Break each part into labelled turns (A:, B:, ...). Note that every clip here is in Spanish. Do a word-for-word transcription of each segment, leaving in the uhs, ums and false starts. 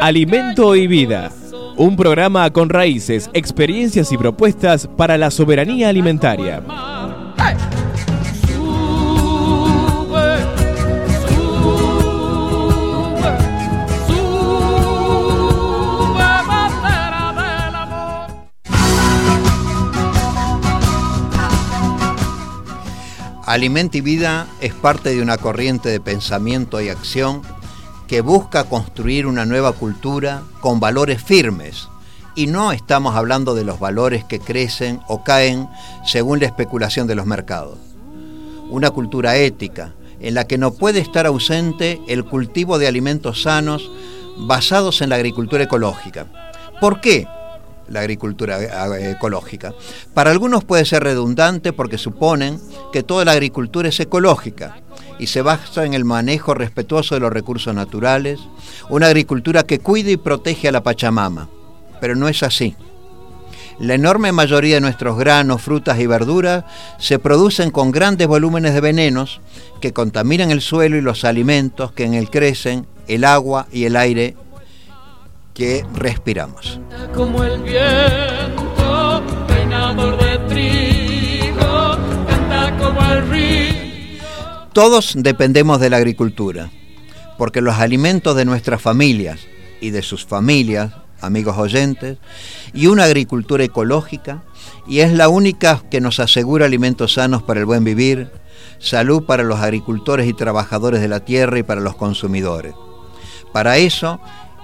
A: Alimento y Vida, un programa con raíces, experiencias y propuestas para la soberanía alimentaria.
B: Alimento y Vida es parte de una corriente de pensamiento y acción que busca construir una nueva cultura con valores firmes, y no estamos hablando de los valores que crecen o caen según la especulación de los mercados. Una cultura ética en la que no puede estar ausente el cultivo de alimentos sanos basados en la agricultura ecológica. ¿Por qué la agricultura ecológica? Para algunos puede ser redundante porque suponen que toda la agricultura es ecológica y se basa en el manejo respetuoso de los recursos naturales, una agricultura que cuide y protege a la Pachamama. Pero no es así. La enorme mayoría de nuestros granos, frutas y verduras se producen con grandes volúmenes de venenos que contaminan el suelo y los alimentos que en él crecen, el agua y el aire que respiramos.
C: Como el viento, peinador de trigo, canta como el río.
B: Todos dependemos de la agricultura, porque los alimentos de nuestras familias y de sus familias, amigos oyentes, y una agricultura ecológica, y es la única que nos asegura alimentos sanos para el buen vivir, salud para los agricultores y trabajadores de la tierra y para los consumidores. Para eso,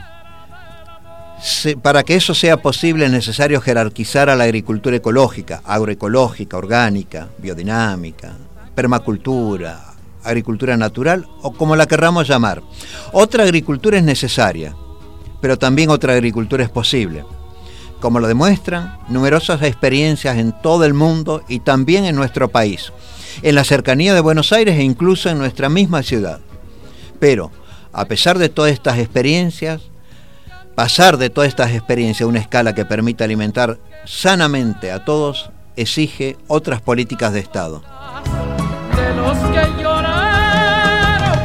B: Para que eso sea posible es necesario jerarquizar a la agricultura ecológica, agroecológica, orgánica, biodinámica, permacultura, agricultura natural o como la querramos llamar. Otra agricultura es necesaria, pero también otra agricultura es posible, como lo demuestran numerosas experiencias en todo el mundo y también en nuestro país, en la cercanía de Buenos Aires e incluso en nuestra misma ciudad. Pero, a pesar de todas estas experiencias, Pasar de todas estas experiencias a una escala que permita alimentar sanamente a todos exige otras políticas de Estado.
C: De los que lloraron.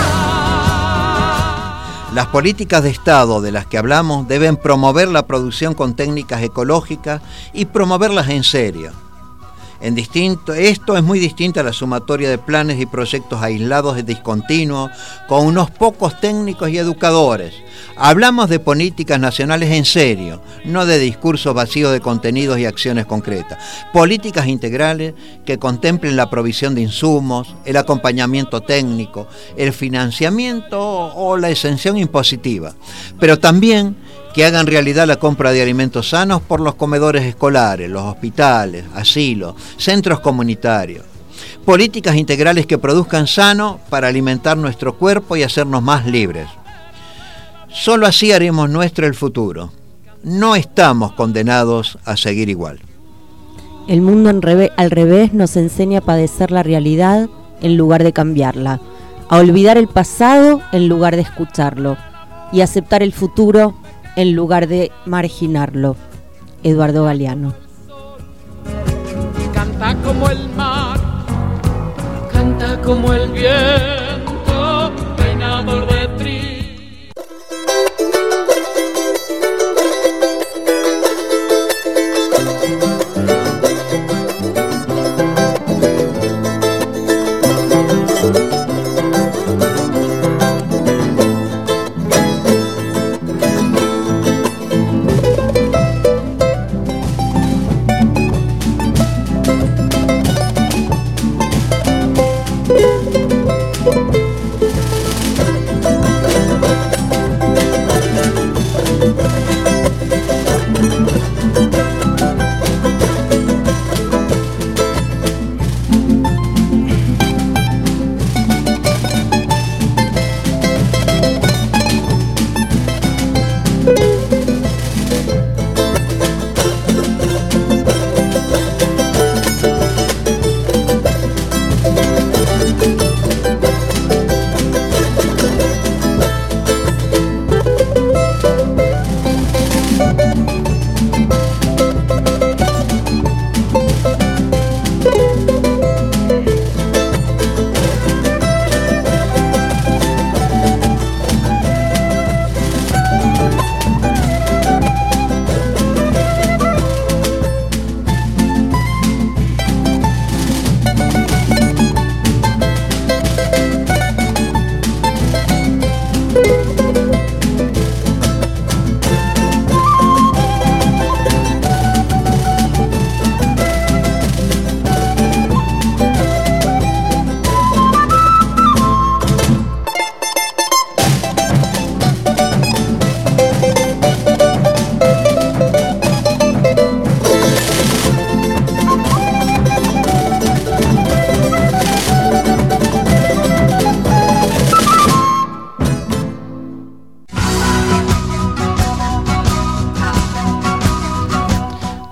B: Las políticas de Estado de las que hablamos deben promover la producción con técnicas ecológicas y promoverlas en serio. En distinto, esto es muy distinto a la sumatoria de planes y proyectos aislados y discontinuos con unos pocos técnicos y educadores. Hablamos de políticas nacionales en serio, no de discursos vacíos de contenidos y acciones concretas. Políticas integrales que contemplen la provisión de insumos, el acompañamiento técnico, el financiamiento o la exención impositiva, pero también que hagan realidad la compra de alimentos sanos por los comedores escolares, los hospitales, asilos, centros comunitarios. Políticas integrales que produzcan sano para alimentar nuestro cuerpo y hacernos más libres. Solo así haremos nuestro el futuro. No estamos condenados a seguir igual.
D: El mundo en revés, al revés nos enseña a padecer la realidad en lugar de cambiarla, a olvidar el pasado en lugar de escucharlo y aceptar el futuro en lugar de marginarlo. Eduardo Galeano.
C: Canta como el mar, canta como el viento, peinador de trigo.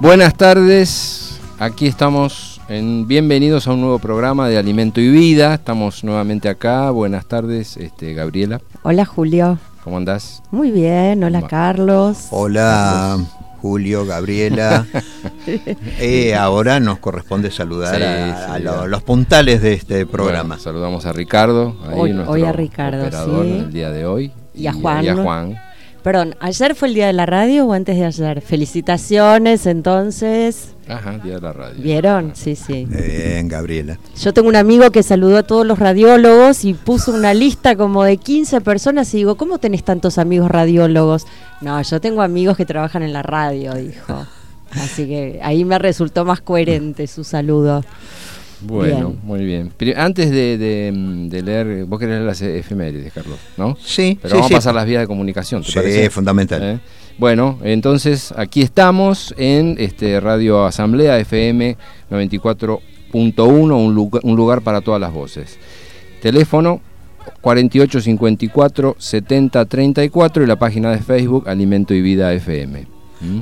E: Buenas tardes, aquí estamos en bienvenidos a un nuevo programa de Alimento y Vida. Estamos nuevamente acá. Buenas tardes, este, Gabriela.
D: Hola, Julio.
E: ¿Cómo andás?
D: Muy bien, hola, Carlos.
B: Hola, Carlos. Julio, Gabriela. eh, ahora nos corresponde saludar
E: Sí,
B: a,
E: sí,
B: a
E: ya.
B: lo- los puntales de este programa.
E: Bueno, saludamos a Ricardo, ahí
D: Hoy-
E: nuestro
D: hoy a Ricardo,
E: operador
D: sí.
E: en el día de hoy.
D: Y a Juan.
E: Y a Juan.
D: Perdón, ¿ayer fue el día de la radio o antes de ayer? Felicitaciones, entonces.
E: Ajá, día de la radio.
D: ¿Vieron? Sí, sí.
B: Bien, Gabriela.
D: Yo tengo un amigo que saludó a todos los radiólogos y puso una lista como de quince personas y digo, ¿cómo tenés tantos amigos radiólogos? No, yo tengo amigos que trabajan en la radio, dijo. Así que ahí me resultó más coherente su saludo.
E: Bueno,
D: Bien.
E: muy bien. Pero antes de, de, de leer, vos querés leer las efemérides, Carlos, ¿no?
B: Sí,
E: Pero
B: sí,
E: vamos
B: sí.
E: a pasar las vías de comunicación, ¿te
B: Sí,
E: parece?
B: fundamental.
E: ¿Eh? Bueno, entonces aquí estamos en este Radio Asamblea F M noventa y cuatro punto uno, un lugar, un lugar para todas las voces. Teléfono cuarenta y ocho cincuenta y cuatro setenta treinta y cuatro y la página de Facebook Alimento y Vida F M. ¿Mm?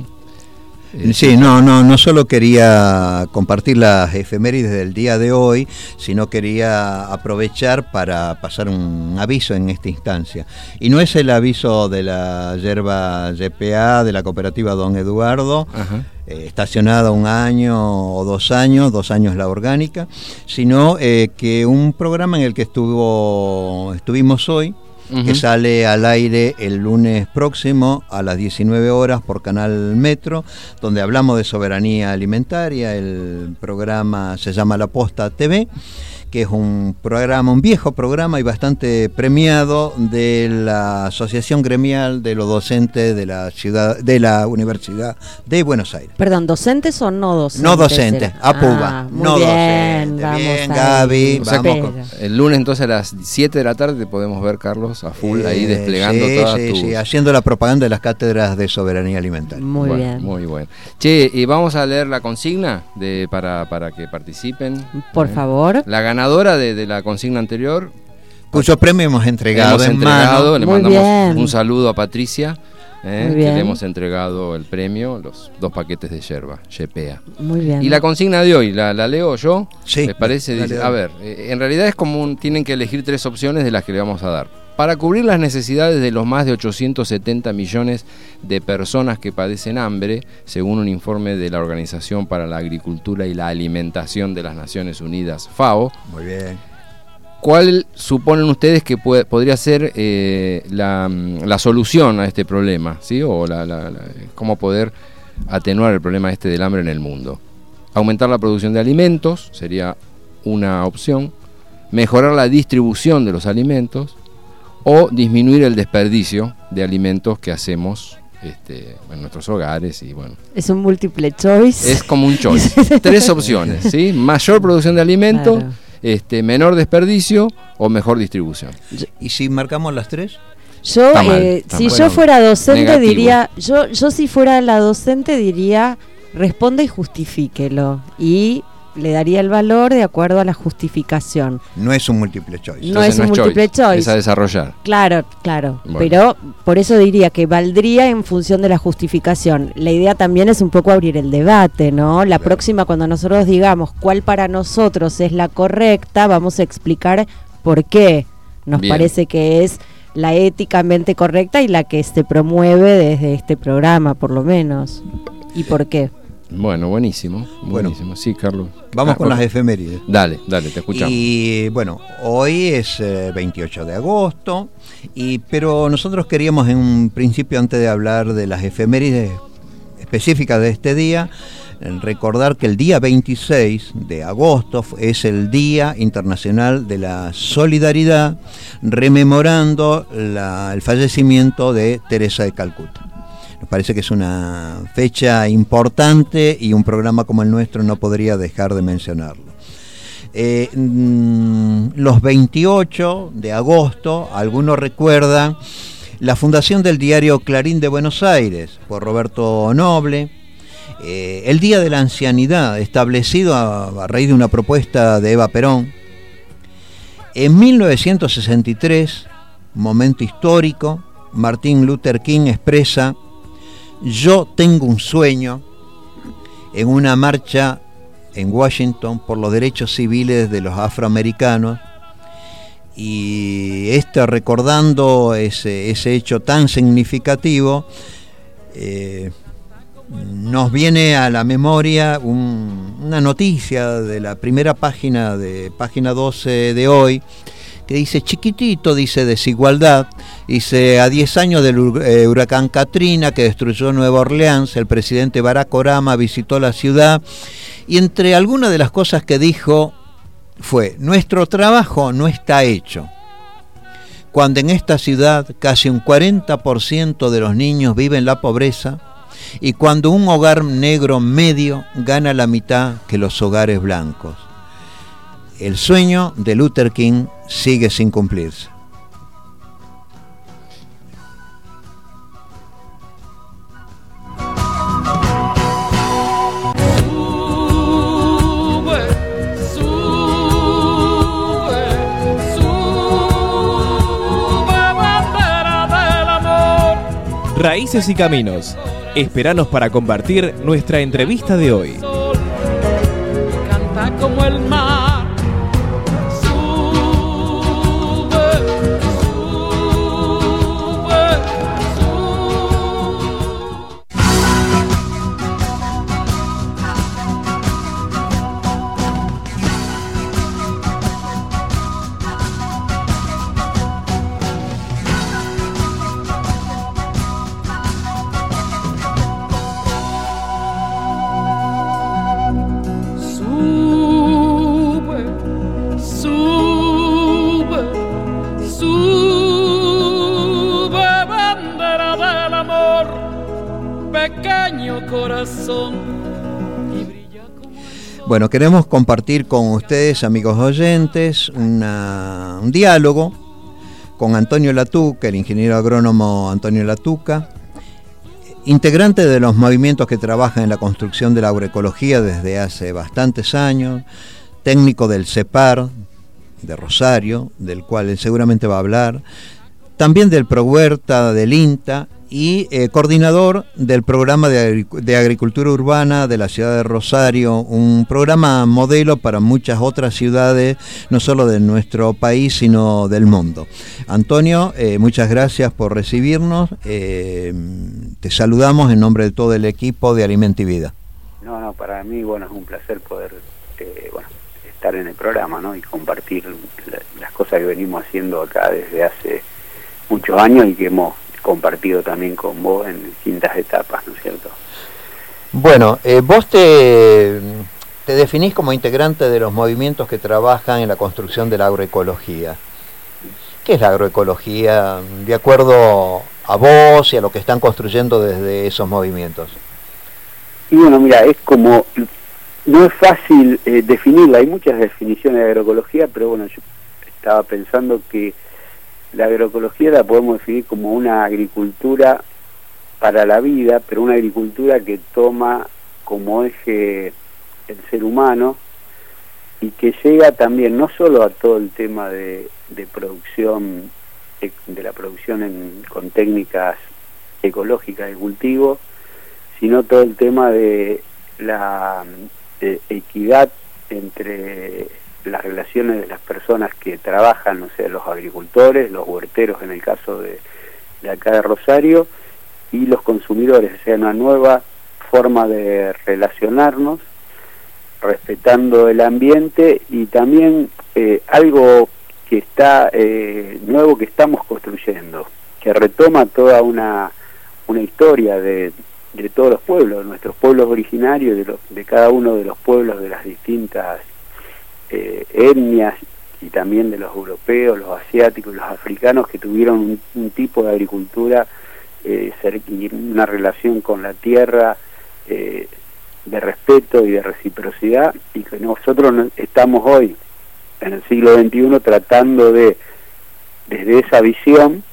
E: Eh,
B: Sí, no, no, no solo quería compartir las efemérides del día de hoy, sino quería aprovechar para pasar un aviso en esta instancia. Y no es el aviso de la yerba G P A de la cooperativa Don Eduardo,
E: Ajá.
B: eh, estacionada un año o dos años, dos años la orgánica, sino eh, que un programa en el que estuvo, estuvimos hoy,
E: Ujú.
B: que sale al aire el lunes próximo a las diecinueve horas por Canal Metro, donde hablamos de soberanía alimentaria. El programa se llama La Posta T V, que es un programa, un viejo programa y bastante premiado de la Asociación Gremial de los Docentes de la ciudad, de la Universidad de Buenos Aires.
D: Perdón, ¿docentes o no docentes?
B: No docentes,
D: era?
B: APUBA,
D: Ah, muy
B: no
D: bien,
B: docentes.
D: vamos
B: Bien,
D: ahí.
B: Gaby,
E: O sea,
B: vamos
D: Espera.
B: con-
E: El lunes entonces a las siete de la tarde te podemos ver, Carlos, a full, ahí
B: Eh,
E: desplegando
B: sí,
E: todas
B: sí,
E: tus...
B: sí, haciendo la propaganda de las cátedras de soberanía alimentaria.
D: Muy
E: Bueno,
D: bien.
E: Muy bueno. Che, y vamos a leer la consigna de para, para que participen.
D: Por
E: ¿eh?
D: favor.
E: La ganadora de, de la consigna anterior.
B: Cuyo premio hemos entregado
E: hemos
B: en
E: entregado,
B: mano.
E: le
D: Muy
E: mandamos
D: bien.
E: un saludo a Patricia, ¿eh?
D: Muy
E: que
D: bien.
E: le hemos entregado el premio, los dos paquetes de yerba, G P A.
D: Muy bien.
E: Y la consigna de hoy, ¿la, la leo yo?
B: Sí,
E: ¿Les parece?
B: dale,
E: Dice,
B: dale.
E: a ver, eh, en realidad es como un, tienen que elegir tres opciones de las que le vamos a dar. Para cubrir las necesidades de los más de ochocientos setenta millones de personas que padecen hambre, según un informe de la Organización para la Agricultura y la Alimentación de las Naciones Unidas, FAO,
B: Muy bien.
E: ¿cuál suponen ustedes que puede- podría ser eh, la, la solución a este problema? ¿Sí? O la, la- la- cómo poder atenuar el problema este del hambre en el mundo. Aumentar la producción de alimentos sería una opción. Mejorar la distribución de los alimentos. O disminuir el desperdicio de alimentos que hacemos este, en nuestros hogares. Y bueno,
D: Es un múltiple choice.
E: es como un choice. Tres opciones, ¿sí? Mayor producción de alimentos,
D: Claro.
E: este, menor desperdicio o mejor distribución.
B: ¿Y si marcamos las tres?
D: Yo,
E: Está mal,
D: eh,
E: está
D: si
E: mal.
D: yo fuera docente
E: Negativo.
D: diría, yo, yo si fuera la docente diría, responda y justifíquelo. Y le daría el valor de acuerdo a la justificación.
B: No es un múltiple choice.
D: No
E: Entonces
D: es un múltiple choice.
E: Es a desarrollar.
D: Claro, claro.
E: Bueno.
D: Pero por eso diría que valdría en función de la justificación. La idea también es un poco abrir el debate, ¿no? La
B: Claro.
D: próxima, cuando nosotros digamos cuál para nosotros es la correcta, vamos a explicar por qué nos
E: Bien.
D: parece que es la éticamente correcta y la que se promueve desde este programa, por lo menos. ¿Y por qué?
E: Bueno, buenísimo.
B: Bueno.
E: Buenísimo. Sí, Carlos.
B: Vamos
E: Ah,
B: con las
E: ok.
B: efemérides.
E: Dale, dale, te escuchamos.
B: Y bueno, hoy es eh, veintiocho de agosto, y, pero nosotros queríamos en un principio, antes de hablar de las efemérides específicas de este día, eh, recordar que el día veintiséis de agosto f- es el Día Internacional de la Solidaridad, rememorando la- el fallecimiento de Teresa de Calcuta. Nos parece que es una fecha importante y un programa como el nuestro no podría dejar de mencionarlo. Eh, mm, los veintiocho de agosto, algunos recuerdan la fundación del diario Clarín de Buenos Aires por Roberto Noble, eh, el Día de la Ancianidad, establecido a, a raíz de una propuesta de Eva Perón. En mil novecientos sesenta y tres, momento histórico, Martin Luther King expresa: yo tengo un sueño, en una marcha en Washington por los derechos civiles de los afroamericanos, y esto, recordando ese, ese hecho tan significativo, eh, nos viene a la memoria un, una noticia de la primera página de página doce de hoy, que dice, chiquitito, dice, desigualdad, dice, a diez años del huracán Katrina que destruyó Nueva Orleans, el presidente Barack Obama visitó la ciudad, y entre algunas de las cosas que dijo fue, nuestro trabajo no está hecho. Cuando en esta ciudad casi un cuarenta por ciento de los niños vive en la pobreza, y cuando un hogar negro medio gana la mitad que los hogares blancos. El sueño de Luther King sigue sin cumplirse.
A: Raíces y Caminos. Esperanos para compartir nuestra entrevista de hoy.
C: Canta como el mar.
B: Bueno, queremos compartir con ustedes, amigos oyentes, una, un diálogo con Antonio Latuca, el ingeniero agrónomo Antonio Latuca, integrante de los movimientos que trabajan en la construcción de la agroecología desde hace bastantes años, técnico del CEPAR de Rosario, del cual él seguramente va a hablar, también del ProHuerta, del INTA, y eh, coordinador del programa de, agric- de agricultura urbana de la ciudad de Rosario, un programa modelo para muchas otras ciudades, no solo de nuestro país, sino del mundo. Antonio, eh, muchas gracias por recibirnos. Eh, te saludamos en nombre de todo el equipo de Alimenta y Vida.
F: No, no, para mí, bueno, es un placer poder eh, bueno, estar en el programa, ¿no? Y compartir la, las cosas que venimos haciendo acá desde hace muchos años y que hemos compartido también con vos en distintas etapas, ¿no es cierto?
B: Bueno, eh, vos te, te definís como integrante de los movimientos que trabajan en la construcción de la agroecología. ¿Qué es la agroecología de acuerdo a vos y a lo que están construyendo desde esos movimientos?
F: Y bueno, mira, es como, no es fácil eh, definirla, hay muchas definiciones de agroecología, pero bueno, yo estaba pensando que la agroecología la podemos definir como una agricultura para la vida, pero una agricultura que toma como eje el ser humano y que llega también no solo a todo el tema de, de producción, de la producción en, con técnicas ecológicas de cultivo, sino todo el tema de la de equidad entre las relaciones de las personas que trabajan, o sea, los agricultores, los huerteros en el caso de, de acá de Rosario, y los consumidores, o sea, una nueva forma de relacionarnos, respetando el ambiente y también eh, algo que está eh, nuevo que estamos construyendo, que retoma toda una, una historia de, de todos los pueblos, nuestros pueblos originarios, de, los, de cada uno de los pueblos de las distintas Eh, etnias y también de los europeos, los asiáticos, los africanos que tuvieron un, un tipo de agricultura eh, y una relación con la tierra eh, de respeto y de reciprocidad, y que nosotros estamos hoy en el siglo veintiuno tratando de, desde esa visión,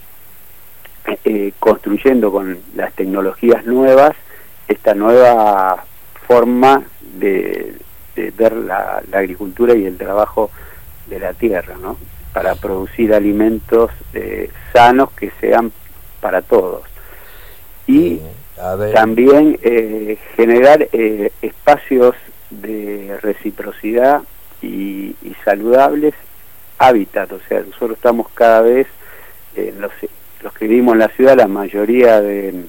F: eh, construyendo con las tecnologías nuevas esta nueva forma de de ver la, la agricultura y el trabajo de la tierra, ¿no? Para producir alimentos eh, sanos que sean para todos. Y
B: A ver.
F: También eh, generar eh, espacios de reciprocidad y, y saludables, hábitat, o sea, nosotros estamos cada vez, eh, los, los que vivimos en la ciudad, la mayoría de,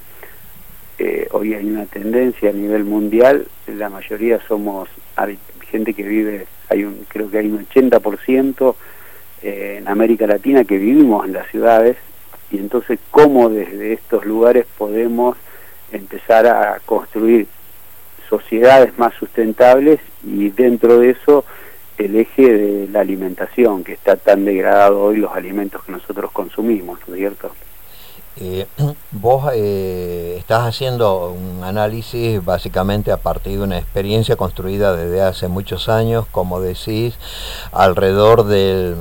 F: eh, hoy hay una tendencia a nivel mundial, la mayoría somos gente que vive, hay un creo que hay un ochenta por ciento eh, en América Latina que vivimos en las ciudades, y entonces cómo desde estos lugares podemos empezar a construir sociedades más sustentables, y dentro de eso el eje de la alimentación, que está tan degradado hoy, los alimentos que nosotros consumimos, ¿no es cierto?
B: Eh, vos eh, estás haciendo un análisis básicamente a partir de una experiencia construida desde hace muchos años, como decís, alrededor del,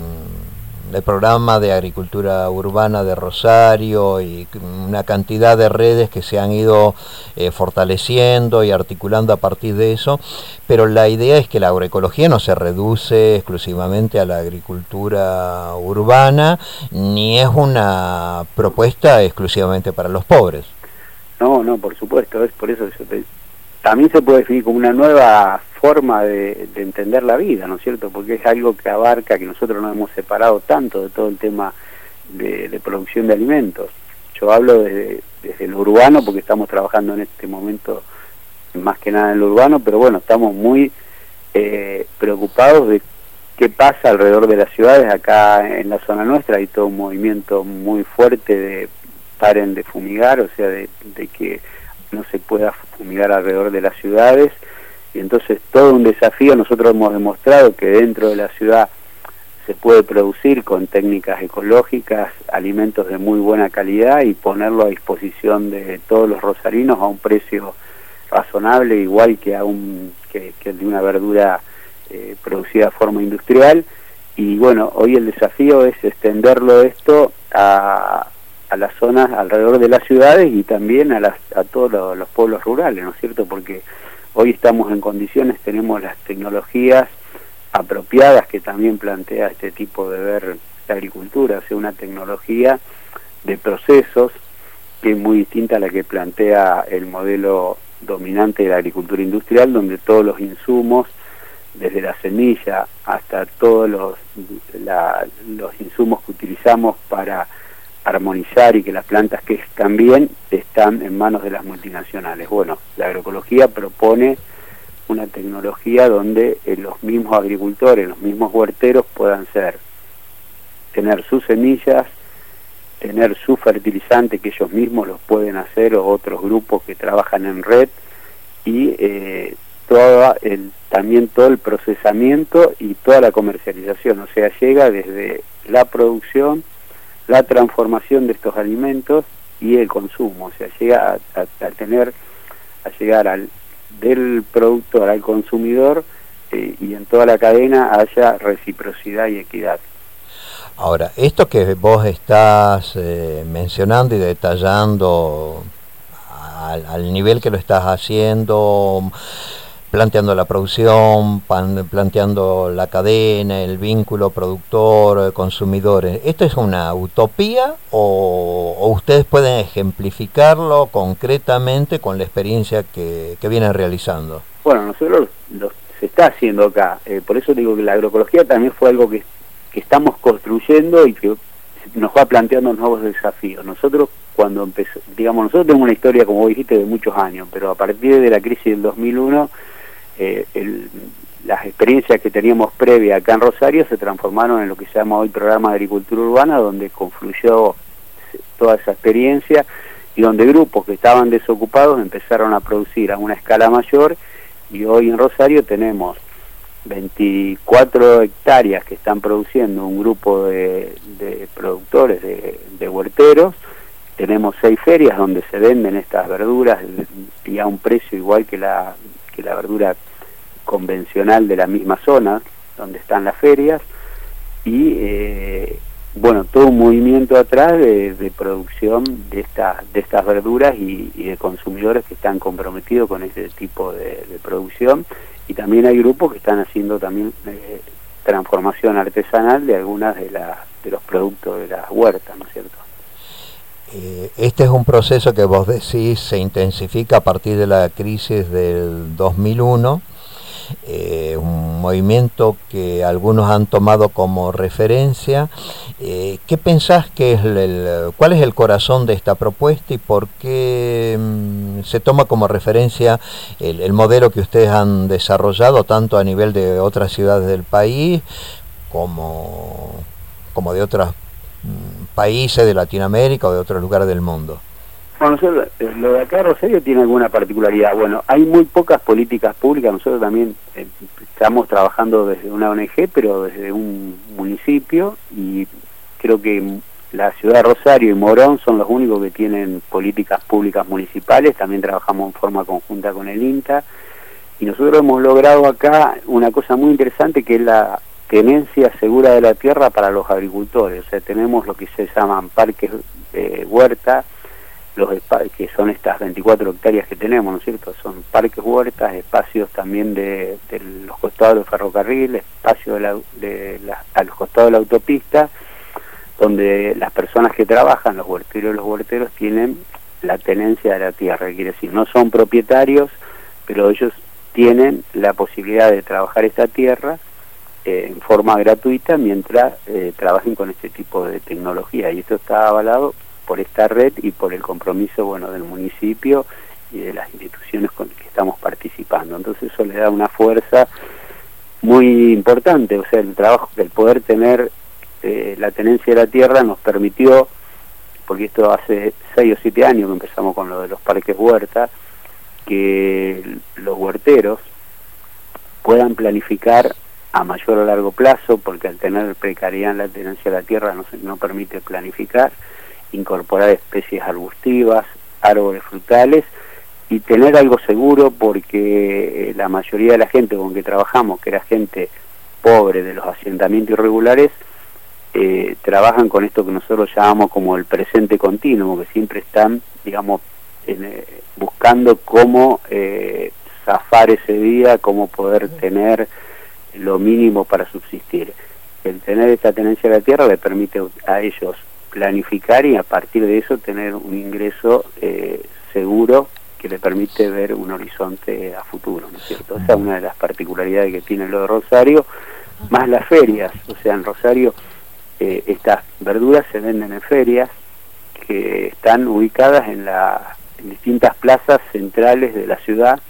B: del programa de agricultura urbana de Rosario, y una cantidad de redes que se han ido eh, fortaleciendo y articulando a partir de eso, pero la idea es que la agroecología no se reduce exclusivamente a la agricultura urbana, ni es una propuesta exclusivamente para los pobres.
F: No, no, por supuesto, es por eso que te, también se puede definir como una nueva forma de, de entender la vida, ¿no es cierto? Porque es algo que abarca, que nosotros nos hemos separado tanto de todo el tema de, de producción de alimentos. Yo hablo desde, desde lo urbano, porque estamos trabajando en este momento más que nada en lo urbano, pero bueno, estamos muy eh, preocupados de qué pasa alrededor de las ciudades. Acá en la zona nuestra hay todo un movimiento muy fuerte de paren de fumigar, o sea, de, de que no se pueda fumigar alrededor de las ciudades, y entonces todo un desafío. Nosotros hemos demostrado que dentro de la ciudad se puede producir con técnicas ecológicas alimentos de muy buena calidad y ponerlo a disposición de todos los rosarinos a un precio razonable, igual que a un que, que el de una verdura eh, producida de forma industrial. Y bueno, hoy el desafío es extenderlo esto a, a las zonas alrededor de las ciudades y también a, las, a todos los, los pueblos rurales, ¿no es cierto? Porque hoy estamos en condiciones, tenemos las tecnologías apropiadas que también plantea este tipo de ver la agricultura, o sea, una tecnología de procesos que es muy distinta a la que plantea el modelo dominante de la agricultura industrial, donde todos los insumos, desde la semilla hasta todos los, la, los insumos que utilizamos para armonizar y que las plantas crezcan bien, están en manos de las multinacionales. Bueno, la agroecología propone una tecnología donde eh, los mismos agricultores, los mismos huerteros puedan ser, tener sus semillas, tener su fertilizante que ellos mismos los pueden hacer, o otros grupos que trabajan en red, y eh, toda el, también todo el procesamiento y toda la comercialización, o sea, llega desde la producción, la transformación de estos alimentos y el consumo, o sea, llega a, a, a tener, a llegar al del productor al consumidor, eh, y en toda la cadena haya reciprocidad y equidad.
B: Ahora, esto que vos estás eh, mencionando y detallando al, al nivel que lo estás haciendo, planteando la producción, pan, planteando la cadena, el vínculo productor-consumidor, ¿esto es una utopía o, o ustedes pueden ejemplificarlo concretamente con la experiencia que, que vienen realizando?
F: Bueno, nosotros lo, se está haciendo acá, eh, por eso digo que la agroecología también fue algo que, que estamos construyendo y que nos va planteando nuevos desafíos. Nosotros cuando empezó, digamos, nosotros tenemos una historia, como dijiste, de muchos años, pero a partir de la crisis del dos mil uno, Eh, el, las experiencias que teníamos previa acá en Rosario se transformaron en lo que se llama hoy Programa de Agricultura Urbana, donde confluyó toda esa experiencia y donde grupos que estaban desocupados empezaron a producir a una escala mayor, y hoy en Rosario tenemos veinticuatro hectáreas que están produciendo un grupo de, de productores, de, de huerteros. Tenemos seis ferias donde se venden estas verduras y a un precio igual que la, que la verdura convencional de la misma zona donde están las ferias, y eh, bueno, todo un movimiento atrás de, de producción de estas de estas verduras y, y de consumidores que están comprometidos con este tipo de, de producción, y también hay grupos que están haciendo también eh, transformación artesanal de algunas de, la, de los productos de las huertas, ¿no es cierto?
B: Eh, este es un proceso que vos decís se intensifica a partir de la crisis del dos mil uno, eh, un movimiento que algunos han tomado como referencia. Eh, ¿Qué pensás que es el, el, cuál es el corazón de esta propuesta y por qué mm, se toma como referencia el, el modelo que ustedes han desarrollado tanto a nivel de otras ciudades del país como, como de otros mm, países de Latinoamérica o de otros lugares del mundo?
F: Bueno, nosotros, lo de acá Rosario tiene alguna particularidad. Bueno, hay muy pocas políticas públicas. Nosotros también eh, estamos trabajando desde una O N G, pero desde un municipio, y creo que la ciudad de Rosario y Morón son los únicos que tienen políticas públicas municipales. También trabajamos en forma conjunta con el INTA, y nosotros hemos logrado acá una cosa muy interesante, que es la tenencia segura de la tierra para los agricultores. O sea, tenemos lo que se llaman parques de huerta, los que son estas veinticuatro hectáreas que tenemos, ¿no es cierto? Son parques huertas, espacios también de, de los costados del ferrocarril, espacios de la, de la, a los costados de la autopista, donde las personas que trabajan, los huerteros y los huerteros, tienen la tenencia de la tierra, quiere decir, no son propietarios, pero ellos tienen la posibilidad de trabajar esta tierra eh, en forma gratuita mientras eh, trabajen con este tipo de tecnología, y esto está avalado por esta red y por el compromiso, bueno, del municipio y de las instituciones con las que estamos participando. Entonces eso le da una fuerza muy importante. O sea, el trabajo, el poder tener eh, la tenencia de la tierra nos permitió, porque esto hace seis o siete años que empezamos con lo de los parques huerta, que los huerteros puedan planificar a mayor o largo plazo, porque al tener precariedad en la tenencia de la tierra no, se, no permite planificar, incorporar especies arbustivas, árboles frutales, y tener algo seguro, porque la mayoría de la gente con que trabajamos, que era gente pobre de los asentamientos irregulares, eh, trabajan con esto que nosotros llamamos como el presente continuo, que siempre están, digamos, en, eh, buscando cómo eh, zafar ese día, cómo poder tener lo mínimo para subsistir. El tener esta tenencia de la tierra le permite a ellos planificar y a partir de eso tener un ingreso eh, seguro que le permite ver un horizonte a futuro, ¿no es cierto? Esa es una de las particularidades que tiene lo de Rosario, más las ferias. O sea, en Rosario eh, estas verduras se venden en ferias que están ubicadas en, la, en distintas plazas centrales de la ciudad,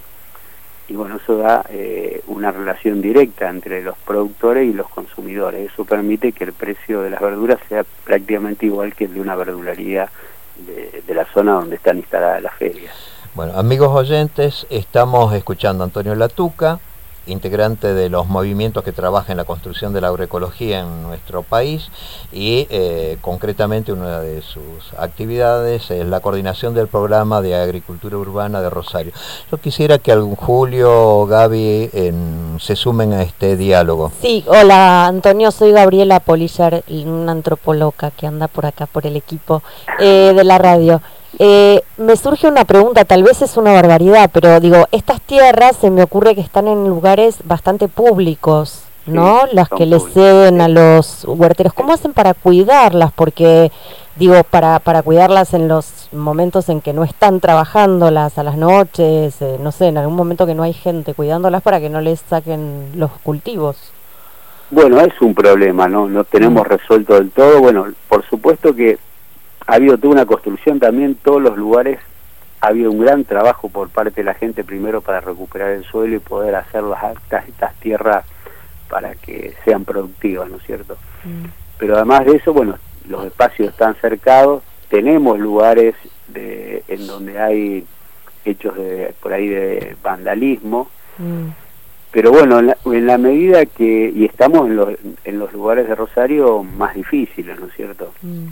F: y bueno, eso da eh, una relación directa entre los productores y los consumidores. Eso permite que el precio de las verduras sea prácticamente igual que el de una verdulería de, de la zona donde están instaladas las ferias.
B: Bueno, amigos oyentes, estamos escuchando a Antonio Latuca, integrante de los movimientos que trabajan en la construcción de la agroecología en nuestro país, y eh, concretamente una de sus actividades es la coordinación del programa de agricultura urbana de Rosario. Yo quisiera que algún Julio o Gaby en, se sumen a este diálogo.
D: Sí, hola Antonio, soy Gabriela Polillar, una antropóloga que anda por acá por el equipo eh, de la radio. Eh, me surge una pregunta, tal vez es una barbaridad, pero digo, estas tierras se me ocurre que están en lugares bastante públicos, ¿no? Sí, las que les ceden a los huerteros. ¿Cómo hacen para cuidarlas? Porque, digo, para, para cuidarlas en los momentos en que no están trabajándolas, a las noches, eh, no sé, en algún momento que no hay gente cuidándolas para que no les saquen los cultivos.
F: Bueno, es un problema, ¿no? No tenemos resuelto del todo. Bueno, por supuesto que ha habido toda una construcción también, todos los lugares, ha habido un gran trabajo por parte de la gente, primero para recuperar el suelo y poder hacer las actas, estas tierras para que sean productivas, ¿no es cierto? Mm. Pero además de eso, bueno, los espacios están cercados, tenemos lugares de, en donde hay hechos de por ahí de vandalismo, mm. pero bueno, en la, en la medida que, y estamos en los, en los lugares de Rosario más difíciles, ¿no es cierto? Mm.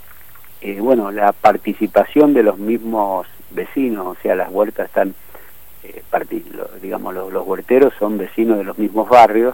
F: Eh, bueno, la participación de los mismos vecinos, o sea, las huertas están, eh, lo, digamos, los, los huerteros son vecinos de los mismos barrios,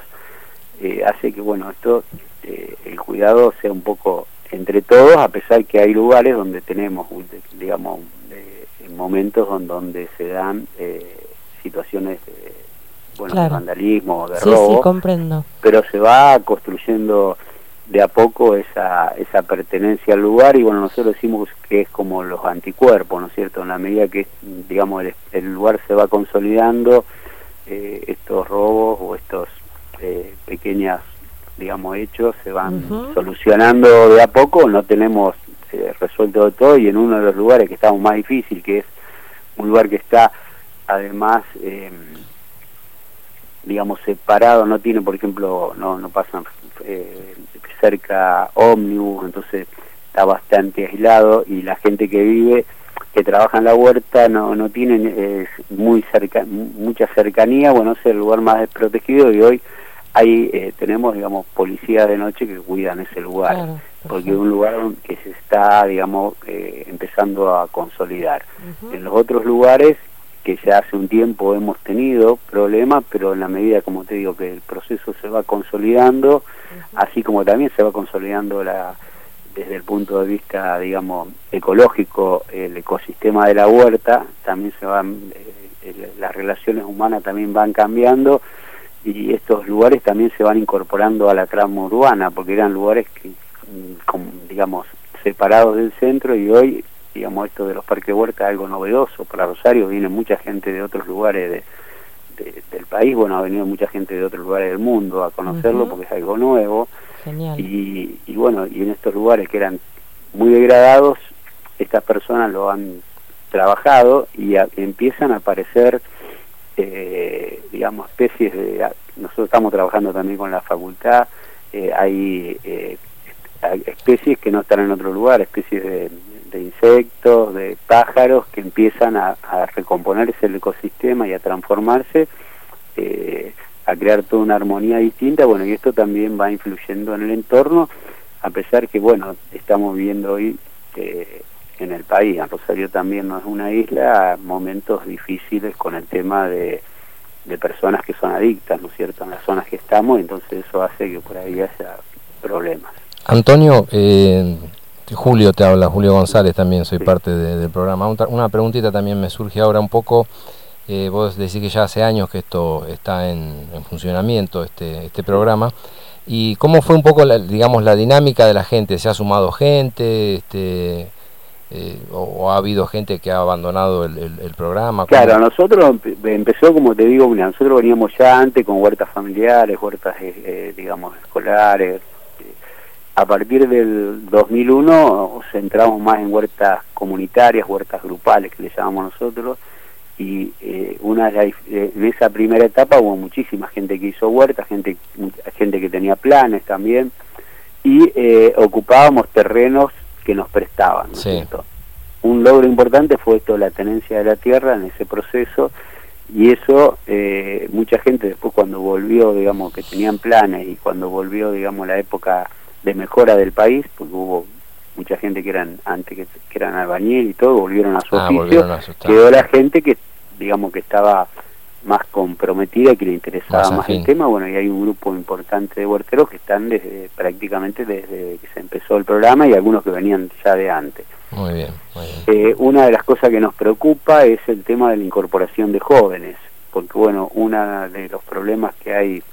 F: eh, hace que, bueno, esto, eh, el cuidado sea un poco entre todos, a pesar que hay lugares donde tenemos, digamos, eh, momentos donde, donde se dan eh, situaciones de, bueno, claro, de vandalismo, de
D: sí,
F: robo,
D: sí, comprendo.
F: Pero se va construyendo de a poco esa, esa pertenencia al lugar, y bueno, nosotros decimos que es como los anticuerpos, ¿no es cierto? En la medida que, digamos, el, el lugar se va consolidando, eh, estos robos o estos eh, pequeños, digamos, hechos se van uh-huh. solucionando de a poco. No tenemos eh, resuelto todo, y en uno de los lugares que estamos más difícil, que es un lugar que está además eh, digamos separado, no tiene, por ejemplo, no no pasan eh, cerca ómnibus, entonces está bastante aislado, y la gente que vive, que trabaja en la huerta, no no tienen eh, muy cerca mucha cercanía. Bueno, es el lugar más desprotegido, y hoy hay eh, tenemos, digamos, policías de noche que cuidan ese lugar, claro, porque es un lugar que se está, digamos, eh, empezando a consolidar. Uh-huh. En los otros lugares, que ya hace un tiempo hemos tenido problemas, pero en la medida, como te digo, que el proceso se va consolidando, uh-huh. así como también se va consolidando la desde el punto de vista, digamos, ecológico, el ecosistema de la huerta, también se van, eh, las relaciones humanas también van cambiando, y estos lugares también se van incorporando a la trama urbana, porque eran lugares que, como, digamos, separados del centro, y hoy, digamos, esto de los parques huertas es algo novedoso. Para Rosario viene mucha gente de otros lugares de, de, del país, bueno, ha venido mucha gente de otros lugares del mundo a conocerlo, uh-huh. porque es algo nuevo. Genial. Y, y bueno, y en estos lugares que eran muy degradados, estas personas lo han trabajado, y a, empiezan a aparecer Eh, digamos, especies de... Nosotros estamos trabajando también con la facultad, eh, hay, eh, hay especies que no están en otro lugar, especies de, de insectos, de pájaros, que empiezan a, a recomponerse el ecosistema y a transformarse, eh, a crear toda una armonía distinta. Bueno, y esto también va influyendo en el entorno, a pesar que, bueno, estamos viendo hoy eh, en el país, en Rosario también no es una isla, momentos difíciles con el tema de, de personas que son adictas, ¿no es cierto?, en las zonas que estamos, entonces eso hace que por ahí haya problemas.
E: Antonio, eh, Julio te habla, Julio González también, soy sí. parte de, del programa. Una preguntita también me surge ahora un poco, eh, vos decís que ya hace años que esto está en, en funcionamiento, este, este programa, y ¿cómo fue un poco, la, digamos, la dinámica de la gente? ¿Se ha sumado gente? este Eh, o, o ha habido gente que ha abandonado el, el, el programa? ¿Cómo?
F: Claro, nosotros empe empezó, como te digo, mira, nosotros veníamos ya antes con huertas familiares, huertas, eh, digamos, escolares. A partir del dos mil uno nos centramos más en huertas comunitarias, huertas grupales, que le llamamos nosotros, y eh, una de las, eh, en esa primera etapa hubo muchísima gente que hizo huertas, gente, gente que tenía planes también, y eh, ocupábamos terrenos que nos prestaban, ¿no es
E: sí.
F: cierto? Un logro importante fue esto, la tenencia de la tierra en ese proceso, y eso eh, mucha gente después, cuando volvió, digamos, que tenían planes, y cuando volvió, digamos, la época de mejora del país, porque hubo mucha gente que eran antes que, que eran albañil y todo, volvieron a su
E: ah,
F: oficio, a quedó la gente que, digamos, que estaba más comprometida, que le interesaba más, más el tema. Bueno, y hay un grupo importante de huerteros que están desde prácticamente desde que se empezó el programa, y algunos que venían ya de antes.
E: Muy bien, muy bien.
F: Eh, una de las cosas que nos preocupa es el tema de la incorporación de jóvenes, porque bueno, uno de los problemas que hay,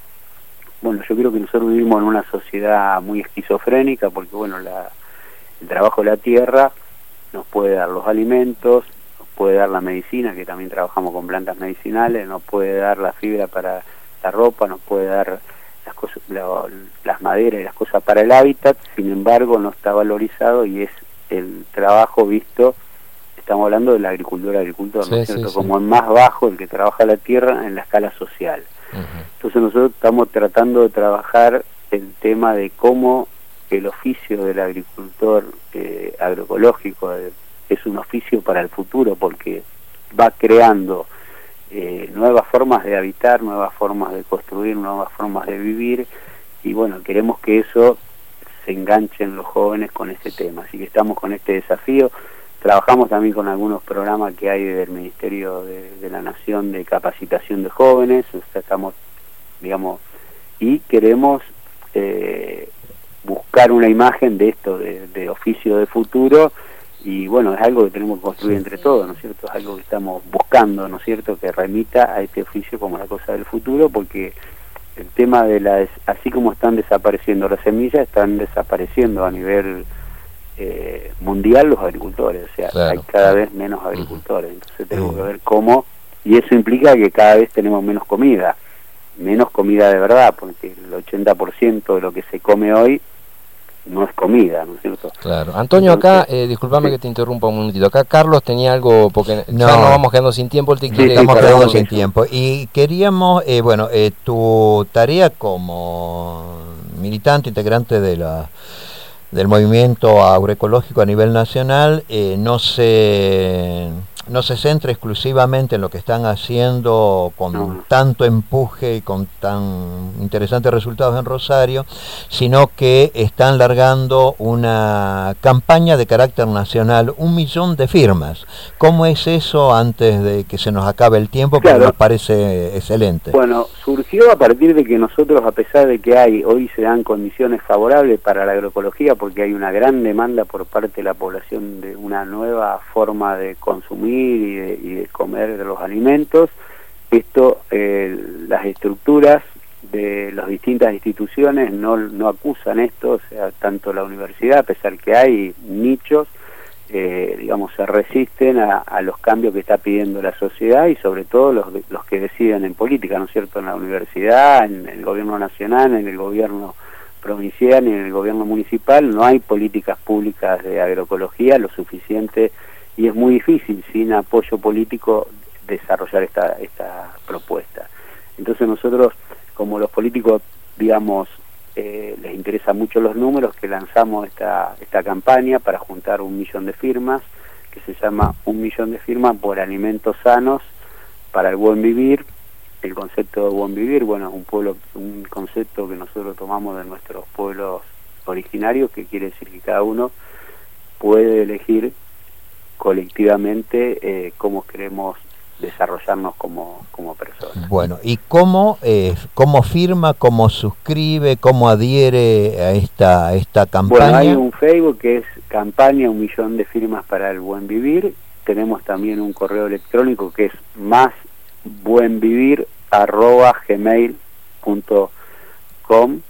F: bueno, yo creo que nosotros vivimos en una sociedad muy esquizofrénica, porque bueno, la, el trabajo de la tierra nos puede dar los alimentos, puede dar la medicina, que también trabajamos con plantas medicinales, nos puede dar la fibra para la ropa, nos puede dar las cosas, la, las maderas y las cosas para el hábitat. Sin embargo, no está valorizado, y es el trabajo visto, estamos hablando de la agricultura, agricultor,
E: sí,
F: ¿no es cierto?,
E: sí,
F: como
E: sí.
F: el más bajo, el que trabaja la tierra en la escala social.
E: Uh-huh.
F: Entonces nosotros estamos tratando de trabajar el tema de cómo el oficio del agricultor eh, agroecológico de, es un oficio para el futuro, porque va creando eh, nuevas formas de habitar, nuevas formas de construir, nuevas formas de vivir, y bueno, queremos que eso se enganche en los jóvenes con este tema, así que estamos con este desafío. Trabajamos también con algunos programas que hay del Ministerio de, de la Nación de capacitación de jóvenes, o sea, estamos, digamos, y queremos eh, buscar una imagen de esto, de, de oficio de futuro. Y bueno, es algo que tenemos que construir entre todos, ¿no es cierto? Es algo que estamos buscando, ¿no es cierto?, que remita a este oficio como la cosa del futuro, porque el tema de las, así como están desapareciendo las semillas, están desapareciendo a nivel eh, mundial los agricultores, o sea,
E: claro,
F: hay cada
E: claro.
F: vez menos agricultores, entonces tenemos que ver cómo, y eso implica que cada vez tenemos menos comida, menos comida de verdad, porque el ochenta por ciento de lo que se come hoy no es comida, ¿no es cierto?
E: Claro. Antonio,
F: Entonces,
E: acá, eh, disculpame
F: sí.
E: que te interrumpa un minutito. Acá Carlos tenía algo, porque
B: No.
E: ya nos vamos quedando sin tiempo. Él te
B: Sí,
E: quiere-
B: estamos
F: perdón,
B: quedando
F: sí.
B: sin tiempo. Y queríamos, eh, bueno, eh, tu tarea como militante, integrante de la del movimiento agroecológico a nivel nacional, eh, no se no se centra exclusivamente en lo que están haciendo con
F: No.
B: tanto empuje y con tan interesantes resultados en Rosario, sino que están largando una campaña de carácter nacional, un millón de firmas. ¿Cómo es eso antes de que se nos acabe el tiempo? Porque
F: Claro.
B: nos parece excelente.
F: Bueno, surgió a partir de que nosotros, a pesar de que hay, hoy se dan condiciones favorables para la agroecología, porque hay una gran demanda por parte de la población de una nueva forma de consumir y de, y de comer de los alimentos, esto, eh, las estructuras de las distintas instituciones no, no acusan esto, o sea, tanto la universidad, a pesar que hay nichos, eh, digamos, se resisten a, a los cambios que está pidiendo la sociedad y sobre todo los, los que deciden en política, ¿no es cierto?, en la universidad, en el gobierno nacional, en el gobierno provincial y en el gobierno municipal, no hay políticas públicas de agroecología lo suficiente y es muy difícil sin apoyo político desarrollar esta, esta propuesta. Entonces nosotros, como los políticos, digamos, Eh, les interesan mucho los números, que lanzamos esta esta campaña para juntar un millón de firmas, que se llama Un Millón de Firmas por Alimentos Sanos para el Buen Vivir. El concepto de buen vivir, bueno, un pueblo, un concepto que nosotros tomamos de nuestros pueblos originarios, que quiere decir que cada uno puede elegir colectivamente eh, cómo queremos desarrollarnos como, como personas.
B: Bueno, ¿y cómo, eh, cómo firma, cómo suscribe, cómo adhiere a esta, a esta campaña?
F: Bueno, hay un Facebook que es campaña Un Millón de Firmas para el Buen Vivir. Tenemos también un correo electrónico que es más buenvivir arroba gmail punto com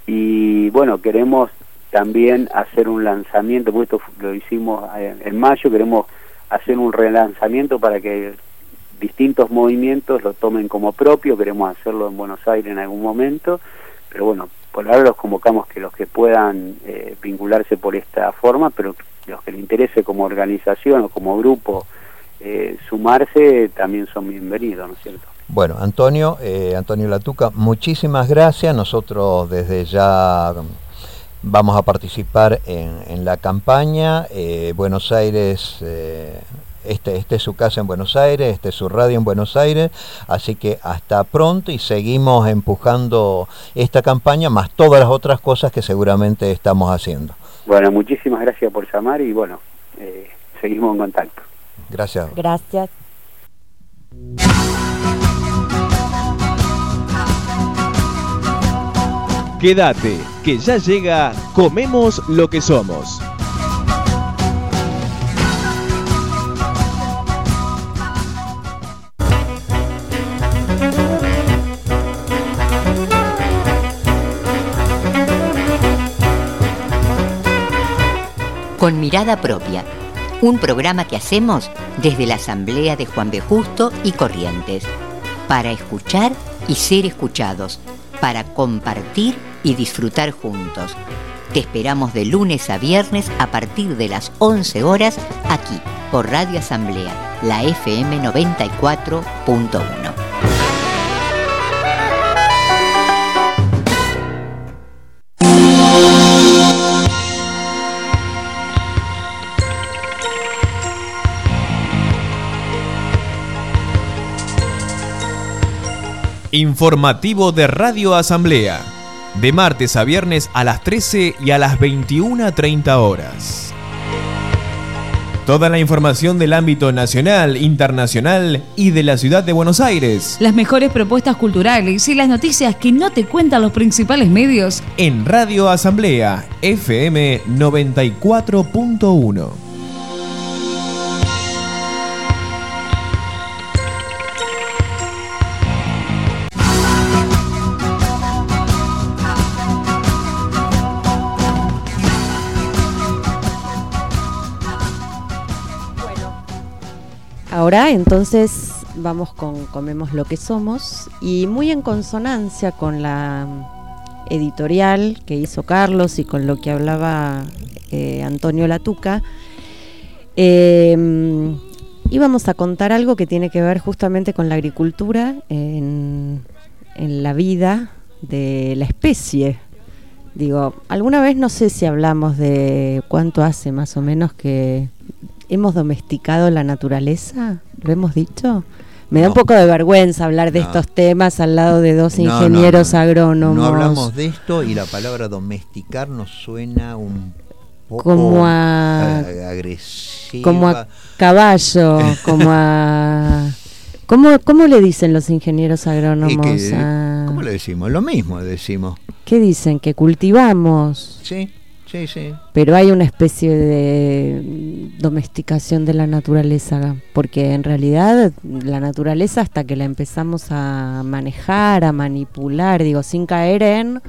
F: y bueno, queremos también hacer un lanzamiento, porque esto lo hicimos en, en mayo, queremos hacer un relanzamiento para que distintos movimientos lo tomen como propio, queremos hacerlo en Buenos Aires en algún momento, pero bueno, por ahora los convocamos que los que puedan eh, vincularse por esta forma, pero los que les interese como organización o como grupo eh, sumarse, también son bienvenidos, ¿no es cierto?
B: Bueno, Antonio, eh, Antonio Latuca, muchísimas gracias. Nosotros desde ya vamos a participar en, en la campaña. Eh, Buenos Aires... Eh, Este, este es su casa en Buenos Aires, este es su radio en Buenos Aires, así que hasta pronto y seguimos empujando esta campaña, más todas las otras cosas que seguramente estamos haciendo.
F: Bueno, muchísimas gracias por llamar y bueno, eh, seguimos en contacto.
B: Gracias.
D: Gracias.
A: Quédate, que ya llega Comemos lo que somos.
G: Con mirada propia, un programa que hacemos desde la Asamblea de Juan B. Justo y Corrientes, para escuchar y ser escuchados, para compartir y disfrutar juntos. Te esperamos de lunes a viernes a partir de las once horas aquí por Radio Asamblea, la F M noventa y cuatro punto uno.
A: Informativo de Radio Asamblea, de martes a viernes a las trece y a las veintiuna treinta horas. Toda la información del ámbito nacional, internacional y de la ciudad de Buenos Aires.
H: Las mejores propuestas culturales y las noticias que no te cuentan los principales medios.
A: En Radio Asamblea, F M noventa y cuatro punto uno.
D: Ahora entonces vamos con Comemos lo que somos, y muy en consonancia con la editorial que hizo Carlos y con lo que hablaba eh, Antonio Latuca, eh, íbamos a contar algo que tiene que ver justamente con la agricultura en, en la vida de la especie. Digo, alguna vez no sé si hablamos de cuánto hace más o menos que hemos domesticado la naturaleza, ¿lo hemos dicho? Me da
B: No.
D: un poco de vergüenza hablar de
B: No.
D: estos temas al lado de dos
B: No, no,
D: ingenieros
B: no, no.
D: agrónomos.
B: No hablamos de esto y la palabra domesticar nos suena un poco
D: Como a-
B: a- agresiva.
D: Como a caballo, como a... ¿Cómo, ¿Cómo le dicen los ingenieros
B: Y
D: agrónomos?
B: que-
D: a-
B: ¿Cómo le decimos? Lo mismo decimos.
D: ¿Qué dicen? Que cultivamos.
B: Sí, sí, sí.
D: Pero hay una especie de domesticación de la naturaleza, porque en realidad la naturaleza, hasta que la empezamos a manejar, a manipular, digo, sin caer en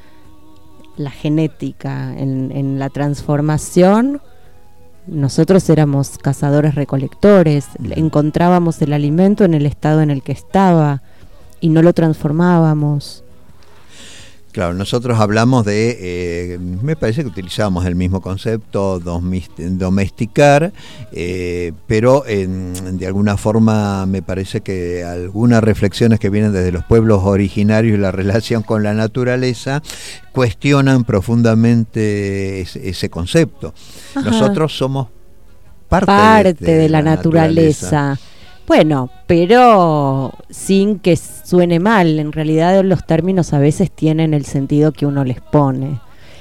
D: la genética, en, en la transformación, nosotros éramos cazadores recolectores, encontrábamos el alimento en el estado en el que estaba y no lo transformábamos.
B: Claro, nosotros hablamos de, eh, me parece que utilizamos el mismo concepto, domis- domesticar, eh, pero en- de alguna forma me parece que algunas reflexiones que vienen desde los pueblos originarios y la relación con la naturaleza cuestionan profundamente ese, ese concepto.
D: Ajá.
B: Nosotros somos parte,
D: parte
B: de,
D: de la naturaleza. Bueno, pero sin que suene mal, en realidad los términos a veces tienen el sentido que uno les pone.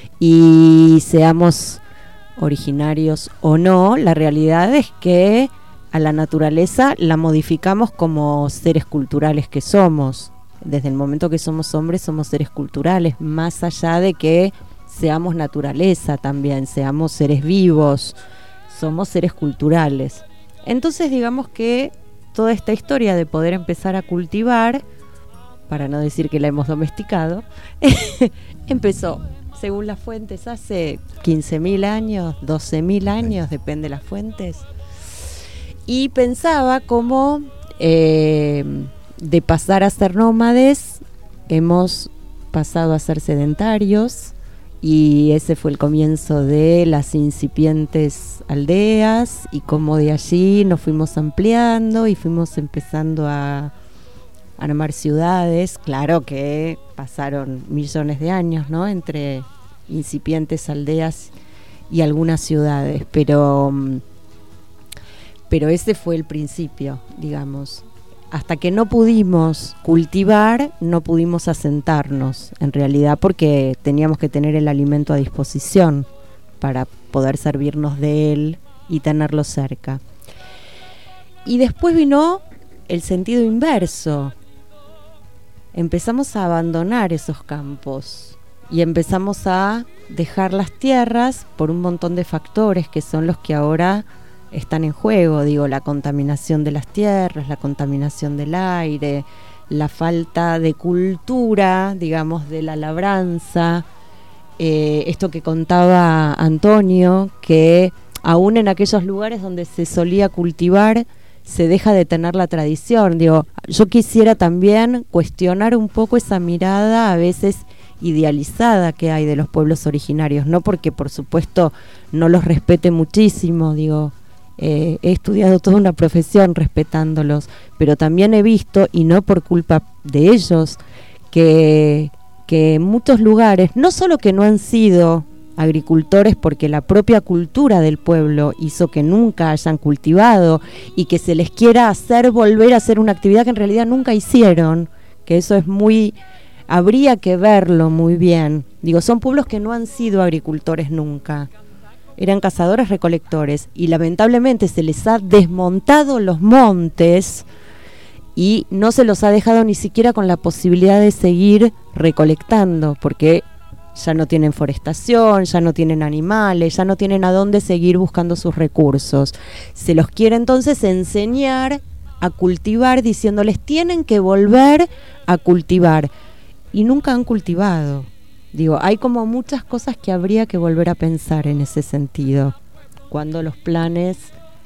D: Y seamos originarios o no, la realidad es que a la naturaleza la modificamos como seres culturales que somos. Desde el momento que somos hombres somos seres culturales, más allá de que seamos naturaleza también, seamos seres vivos, somos seres culturales. Entonces digamos que toda esta historia de poder empezar a cultivar, para no decir que la hemos domesticado, empezó, según las fuentes, hace quince mil años, doce mil años, depende de las fuentes, y pensaba cómo eh, de pasar a ser nómades hemos pasado a ser sedentarios, y ese fue el comienzo de las incipientes aldeas, y cómo de allí nos fuimos ampliando y fuimos empezando a armar ciudades. Claro que pasaron millones de años, ¿no?, entre incipientes aldeas y algunas ciudades, pero pero ese fue el principio, digamos. Hasta que no pudimos cultivar, no pudimos asentarnos, en realidad, porque teníamos que tener el alimento a disposición para poder servirnos de él y tenerlo cerca. Y después vino el sentido inverso. Empezamos a abandonar esos campos y empezamos a dejar las tierras por un montón de factores que son los que ahora están en juego, digo, la contaminación de las tierras, la contaminación del aire, la falta de cultura, digamos, de la labranza, eh, esto que contaba Antonio, que aún en aquellos lugares donde se solía cultivar, se deja de tener la tradición. Digo, yo quisiera también cuestionar un poco esa mirada a veces idealizada que hay de los pueblos originarios, no porque por supuesto no los respete muchísimo, digo, Eh, he estudiado toda una profesión respetándolos, pero también he visto, y no por culpa de ellos, que, que en muchos lugares, no solo que no han sido agricultores porque la propia cultura del pueblo hizo que nunca hayan cultivado y que se les quiera hacer volver a hacer una actividad que en realidad nunca hicieron, que eso es muy, habría que verlo muy bien. Digo, son pueblos que no han sido agricultores nunca. Eran cazadores recolectores y lamentablemente se les ha desmontado los montes y no se los ha dejado ni siquiera con la posibilidad de seguir recolectando, porque ya no tienen forestación, ya no tienen animales, ya no tienen a dónde seguir buscando sus recursos. Se los quiere entonces enseñar a cultivar diciéndoles tienen que volver a cultivar, y nunca han cultivado. Digo, hay como muchas cosas que habría que volver a pensar en ese sentido, cuando los planes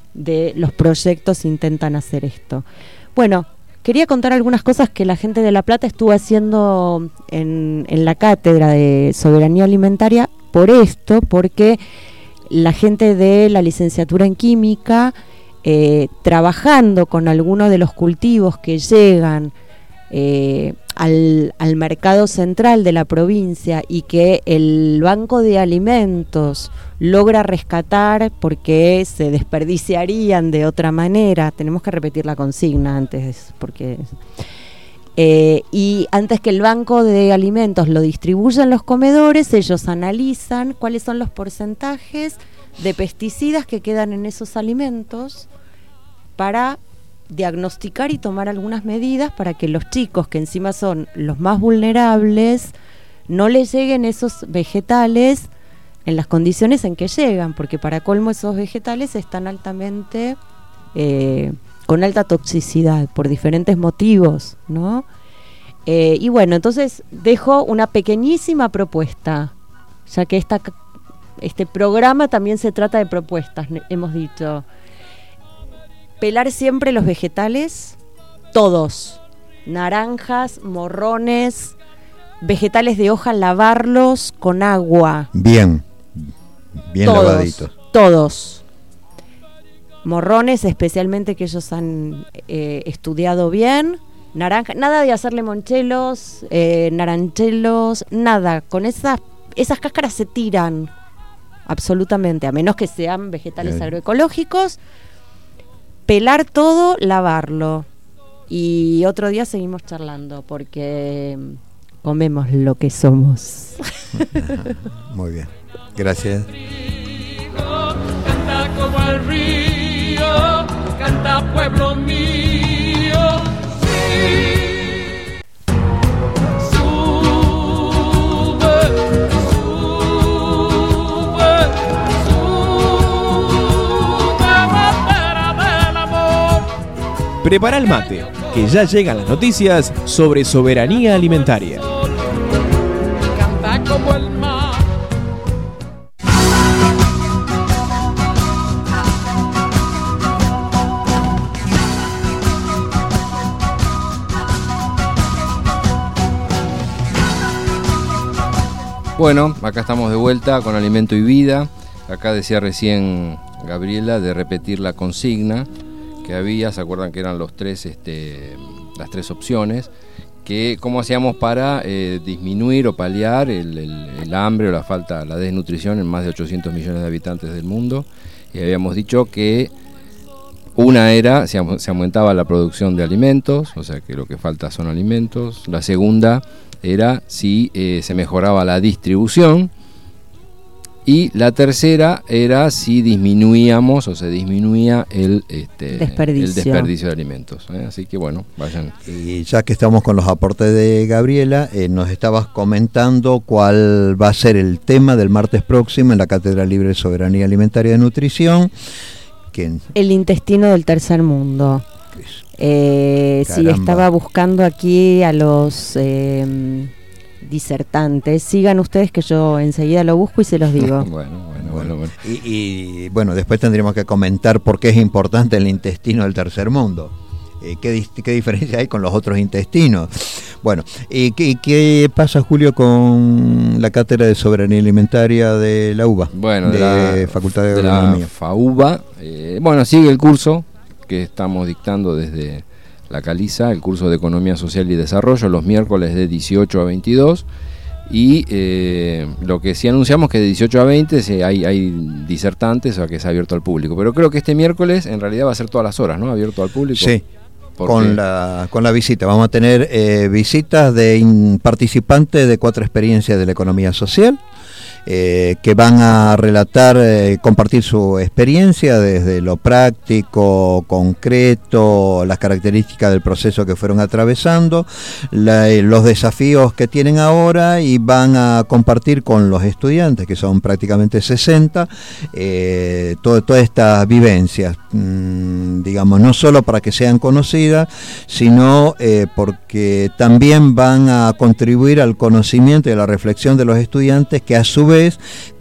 D: de los proyectos intentan hacer esto. Bueno, quería contar algunas cosas que la gente de La Plata estuvo haciendo en, en la cátedra de soberanía alimentaria por esto, porque la gente de la licenciatura en química, eh, trabajando con algunos de los cultivos que llegan eh, al, al mercado central de la provincia y que el Banco de Alimentos logra rescatar porque se desperdiciarían de otra manera. Tenemos que repetir la consigna antes, porque eh, y antes que el Banco de Alimentos lo distribuya en los comedores, ellos analizan cuáles son los porcentajes de pesticidas que quedan en esos alimentos para diagnosticar y tomar algunas medidas para que los chicos, que encima son los más vulnerables, no les lleguen esos vegetales en las condiciones en que llegan, porque para colmo esos vegetales están altamente eh, con alta toxicidad por diferentes motivos, ¿no? Eh, y bueno, entonces dejo una pequeñísima propuesta, ya que esta, este programa también se trata de propuestas, hemos dicho. Pelar siempre los vegetales, todos, naranjas, morrones, vegetales de hoja, lavarlos con agua.
B: Bien, bien
D: todos,
B: lavaditos.
D: Todos. Morrones, especialmente que ellos han eh, estudiado bien. Naranja, nada de hacer limonchelos, eh, naranchelos, nada. Con esas, esas cáscaras se tiran, absolutamente, a menos que sean vegetales
B: Bien.
D: agroecológicos. Pelar todo, lavarlo. Y otro día seguimos charlando, porque comemos lo que somos.
B: Muy bien, gracias.
C: Canta como el río, canta pueblo mío. Sí. Sube, sube, sube, bandera del amor.
A: Prepara el mate, que ya llegan las noticias sobre soberanía alimentaria.
C: Canta como el mar.
E: Bueno, acá estamos de vuelta con Alimento y Vida. Acá decía recién Gabriela de repetir la consigna que había, ¿se acuerdan que eran los tres, este, las tres opciones? Que cómo hacíamos para eh, disminuir o paliar el, el, el hambre o la falta, la desnutrición en más de ochocientos millones de habitantes del mundo. Y habíamos dicho que una era, se, se aumentaba la producción de alimentos, o sea que lo que falta son alimentos. La segunda era si eh, se mejoraba la distribución. Y la tercera era si disminuíamos o se disminuía el, este,
D: desperdicio.
E: el desperdicio de alimentos, ¿eh? Así que bueno, vayan.
B: Y ya que estamos con los aportes de Gabriela, eh, nos estabas comentando cuál va a ser el tema del martes próximo en la Cátedra Libre de Soberanía Alimentaria y de Nutrición. Que...
D: El intestino del tercer mundo. Eh, sí, estaba buscando aquí a los eh, disertantes. Sigan ustedes que yo enseguida lo busco y se los digo.
B: bueno, bueno, bueno, bueno. Y, y bueno, después tendríamos que comentar por qué es importante el intestino del tercer mundo. Eh, ¿qué, ¿Qué diferencia hay con los otros intestinos? Bueno, ¿y qué, qué pasa, Julio, con la Cátedra de Soberanía Alimentaria de la U B A?
E: Bueno,
B: de,
E: de la
B: Facultad de,
E: de
B: Agronomía.
E: La FAUBA. Eh, bueno, sigue el curso que estamos dictando desde la Caliza, el curso de Economía Social y Desarrollo, los miércoles de dieciocho a veintidós. Y eh, lo que sí anunciamos que de dieciocho a veinte sí, hay, hay disertantes, o sea que es abierto al público. Pero creo que este miércoles en realidad va a ser todas las horas, ¿no? Abierto al público.
B: Sí. Con la, con la visita. Vamos a tener eh, visitas de in, participantes de cuatro experiencias de la economía social, eh, que van a relatar, eh, compartir su experiencia desde lo práctico, concreto, las características del proceso que fueron atravesando, la, eh, los desafíos que tienen ahora, y van a compartir con los estudiantes, que son prácticamente sesenta, eh, todo, todas estas vivencias, mmm, digamos, no solo para que sean conocidas, sino eh, porque también van a contribuir al conocimiento y a la reflexión de los estudiantes, que a su vez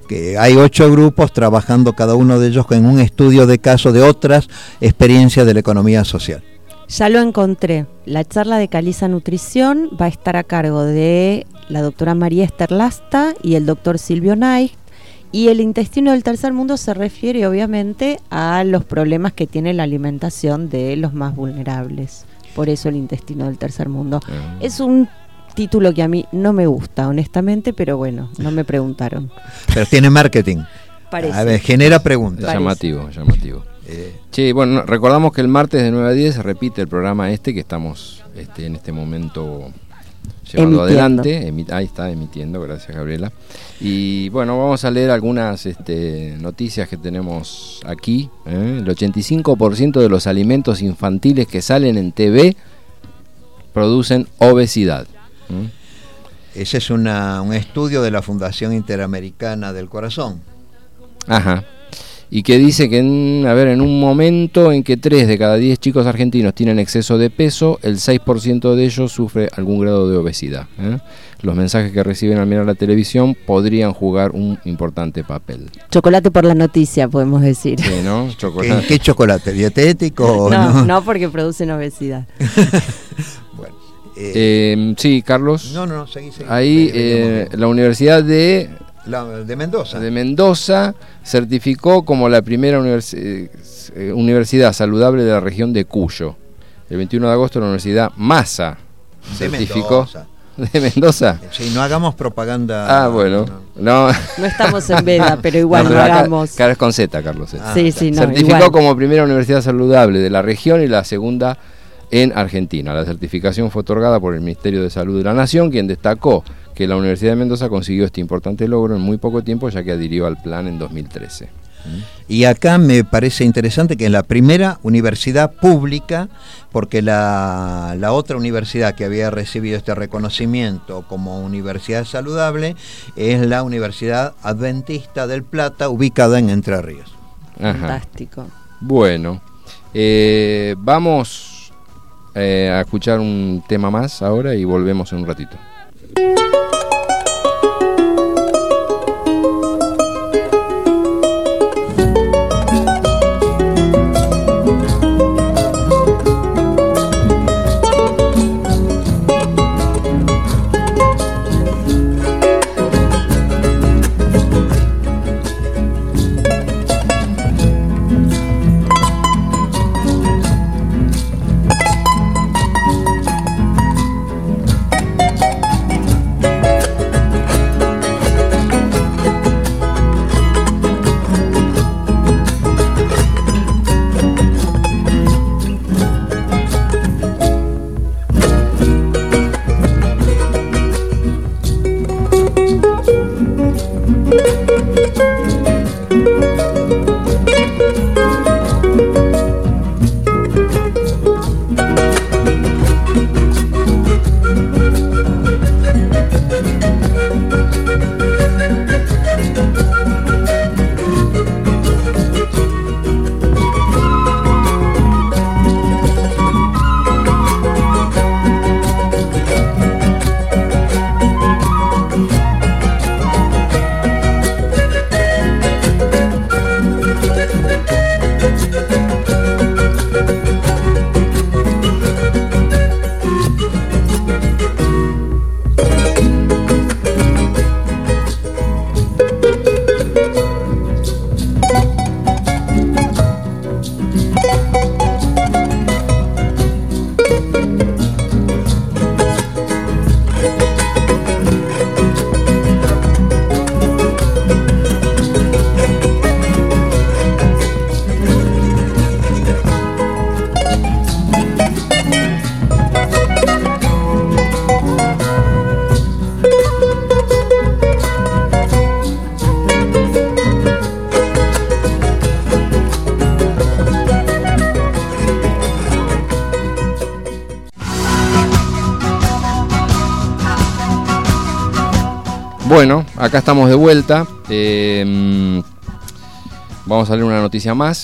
B: que hay ocho grupos trabajando cada uno de ellos en un estudio de caso de otras experiencias de la economía social.
D: Ya lo encontré. La charla de Caliza Nutrición va a estar a cargo de la doctora María Esther Lasta y el doctor Silvio Naicht. Y el intestino del tercer mundo se refiere obviamente a los problemas que tiene la alimentación de los más vulnerables. Por eso el intestino del tercer mundo. Uh-huh. Es un título que a mí no me gusta, honestamente, pero bueno, no me preguntaron.
B: Pero tiene marketing.
D: Parece.
B: A ver, genera preguntas.
E: Es llamativo, llamativo. Eh. Sí, bueno, recordamos que el martes de nueve a diez se repite el programa este que estamos este, en este momento llevando emitiendo. adelante. Emi- ahí está, emitiendo, gracias Gabriela. Y bueno, vamos a leer algunas este, noticias que tenemos aquí. ¿eh? El ochenta y cinco por ciento de los alimentos infantiles que salen en T V producen obesidad. ¿eh?
B: Ese es una, un estudio de la Fundación Interamericana del Corazón.
E: Ajá. Y que dice que en, a ver, en un momento en que tres de cada diez chicos argentinos tienen exceso de peso, el seis por ciento de ellos sufre algún grado de obesidad. ¿eh? Los mensajes que reciben al mirar la televisión podrían jugar un importante papel.
D: Chocolate por la noticia, podemos decir.
E: Sí, ¿no? Chocolate.
B: ¿Qué, qué chocolate? ¿Dietético o
D: no,
B: no?
D: No, porque producen obesidad.
B: Bueno,
E: eh, eh, sí, Carlos.
B: No, no, no, seguí, seguí.
E: Ahí eh, la Universidad de...
B: La, de Mendoza.
E: De Mendoza certificó como la primera univers- eh, universidad saludable de la región de Cuyo. El veintiuno de agosto la Universidad Massa certificó.
B: De Mendoza.
E: ¿De Mendoza?
B: Sí, no hagamos propaganda.
E: Ah, bueno. No,
D: no estamos en veda, pero igual no,
E: no
D: hagamos.
E: Cara es con Z, Carlos.
D: Ah, sí, sí, no,
E: certificó
D: igual.
E: como primera universidad saludable de la región y la segunda en Argentina. La certificación fue otorgada por el Ministerio de Salud de la Nación, quien destacó que la Universidad de Mendoza consiguió este importante logro en muy poco tiempo, ya que adhirió al plan en dos mil trece.
B: Y acá me parece interesante que es la primera universidad pública, porque la, la otra universidad que había recibido este reconocimiento como universidad saludable es la Universidad Adventista del Plata, ubicada en Entre Ríos.
E: Ajá.
D: Fantástico.
E: Bueno, eh, vamos eh, a escuchar un tema más ahora y volvemos en un ratito. Bueno, acá estamos de vuelta. Eh, vamos a leer una noticia más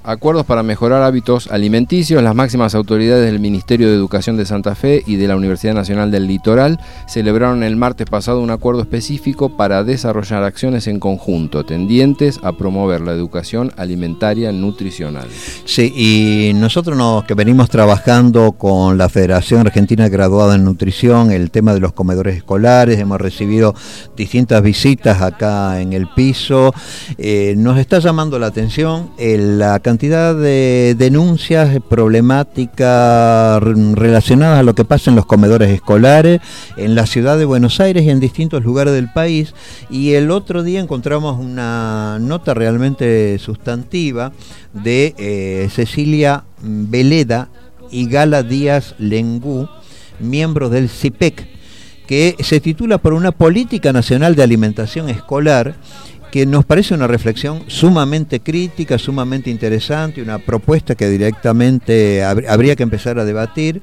E: acuerdos para mejorar hábitos alimenticios. Las máximas autoridades del Ministerio de Educación de Santa Fe y de la Universidad Nacional del Litoral celebraron el martes pasado un acuerdo específico para desarrollar acciones en conjunto tendientes a promover la educación alimentaria nutricional.
B: Sí, y nosotros nos, que venimos trabajando con la Federación Argentina Graduada en Nutrición, el tema de los comedores escolares, hemos recibido distintas visitas acá en el piso, eh, nos está llamando la atención eh, la cantidad de denuncias, problemáticas relacionadas a lo que pasa en los comedores escolares en la ciudad de Buenos Aires y en distintos lugares del país. Y el otro día encontramos una nota realmente sustantiva de eh, Cecilia Veleda y Gala Díaz Lengú, miembros del C I P E C, que se titula Por una política nacional de alimentación escolar, que nos parece una reflexión sumamente crítica, sumamente interesante, una propuesta que directamente hab- habría que empezar a debatir.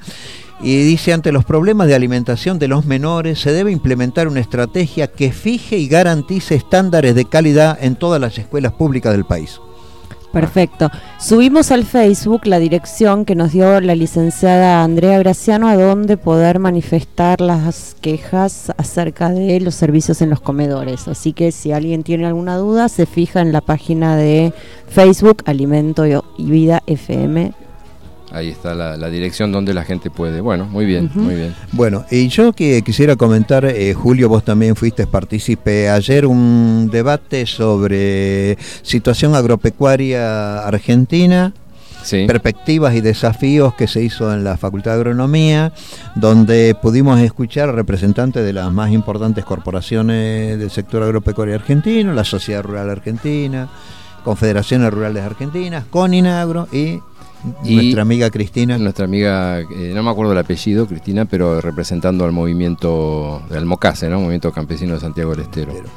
B: Y dice, ante los problemas de alimentación de los menores, se debe implementar una estrategia que fije y garantice estándares de calidad en todas las escuelas públicas del país.
D: Perfecto. Subimos al Facebook la dirección que nos dio la licenciada Andrea Graciano a donde poder manifestar las quejas acerca de los servicios en los comedores. Así que si alguien tiene alguna duda, se fija en la página de Facebook Alimento y Vida F M.
E: Ahí está la, la dirección donde la gente puede. Bueno, muy bien, uh-huh. muy bien.
B: Bueno, y yo que quisiera comentar, eh, Julio, vos también fuiste partícipe ayer, un debate sobre situación agropecuaria argentina, sí. perspectivas y desafíos que se hizo en la Facultad de Agronomía, donde pudimos escuchar representantes de las más importantes corporaciones del sector agropecuario argentino, la Sociedad Rural Argentina, Confederaciones Rurales Argentinas, Coninagro y... Y nuestra amiga Cristina.
E: Nuestra amiga, eh, no me acuerdo el apellido, Cristina, pero representando al movimiento del Mocase, ¿no? Movimiento Campesino de Santiago del Estero. Pero.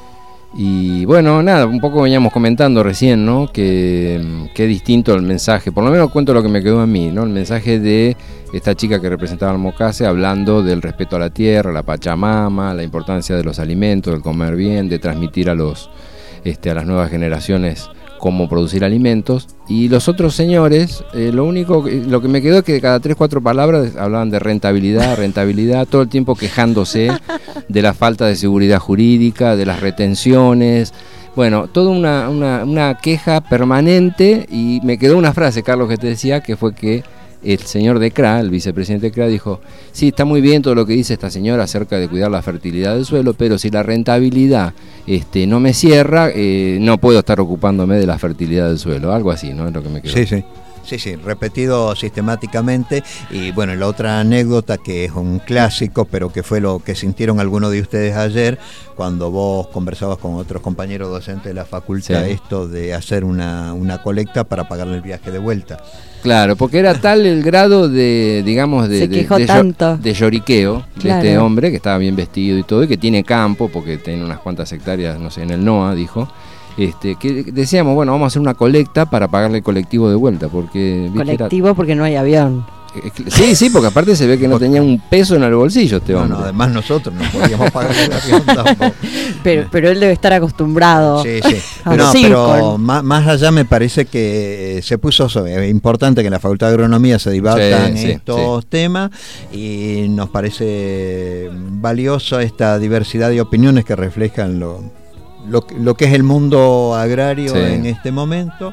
E: Y bueno, nada, un poco veníamos comentando recién, ¿no? Que, que distinto el mensaje, por lo menos cuento lo que me quedó a mí, ¿no? El mensaje de esta chica que representaba al Mocase hablando del respeto a la tierra, la Pachamama, la importancia de los alimentos, del comer bien, de transmitir a los, este, a las nuevas generaciones cómo producir alimentos. Y los otros señores, eh, lo único, lo que me quedó es que cada tres, cuatro palabras hablaban de rentabilidad, rentabilidad, todo el tiempo quejándose de la falta de seguridad jurídica, de las retenciones, bueno, toda una, una, una queja permanente. Y me quedó una frase, Carlos, que te decía, que fue que el señor de C R A, el vicepresidente de C R A, dijo, sí, está muy bien todo lo que dice esta señora acerca de cuidar la fertilidad del suelo, pero si la rentabilidad este, no me cierra, eh, no puedo estar ocupándome de la fertilidad del suelo, algo así, ¿no? Es lo que me quedó.
B: Sí, sí. Sí, sí, repetido sistemáticamente. Y bueno, la otra anécdota que es un clásico, pero que fue lo que sintieron algunos de ustedes ayer, cuando vos conversabas con otros compañeros docentes de la facultad, sí. esto de hacer una, una colecta para pagarle el viaje de vuelta.
E: Claro, porque era tal el grado de, digamos, de,
D: Se quejó
E: de, de,
D: tanto.
E: de lloriqueo
D: Claro.
E: de este hombre, que estaba bien vestido y todo, y que tiene campo, porque tiene unas cuantas hectáreas, no sé, en el NOA, dijo. Este, que decíamos, bueno, vamos a hacer una colecta para pagarle el colectivo de vuelta, porque... ¿viste?
D: Colectivo era... porque no hay avión.
E: Sí, sí, porque aparte se ve que no tenía un peso en el bolsillo este hombre.
B: No, no, además nosotros no podíamos pagar el avión tampoco.
D: Pero, pero él debe estar acostumbrado.
B: Sí, sí. No, pero más, más allá me parece que se puso es importante que en la Facultad de Agronomía se debatan sí, estos sí. temas, y nos parece valioso esta diversidad de opiniones que reflejan lo, lo, lo que es el mundo agrario sí. en este momento.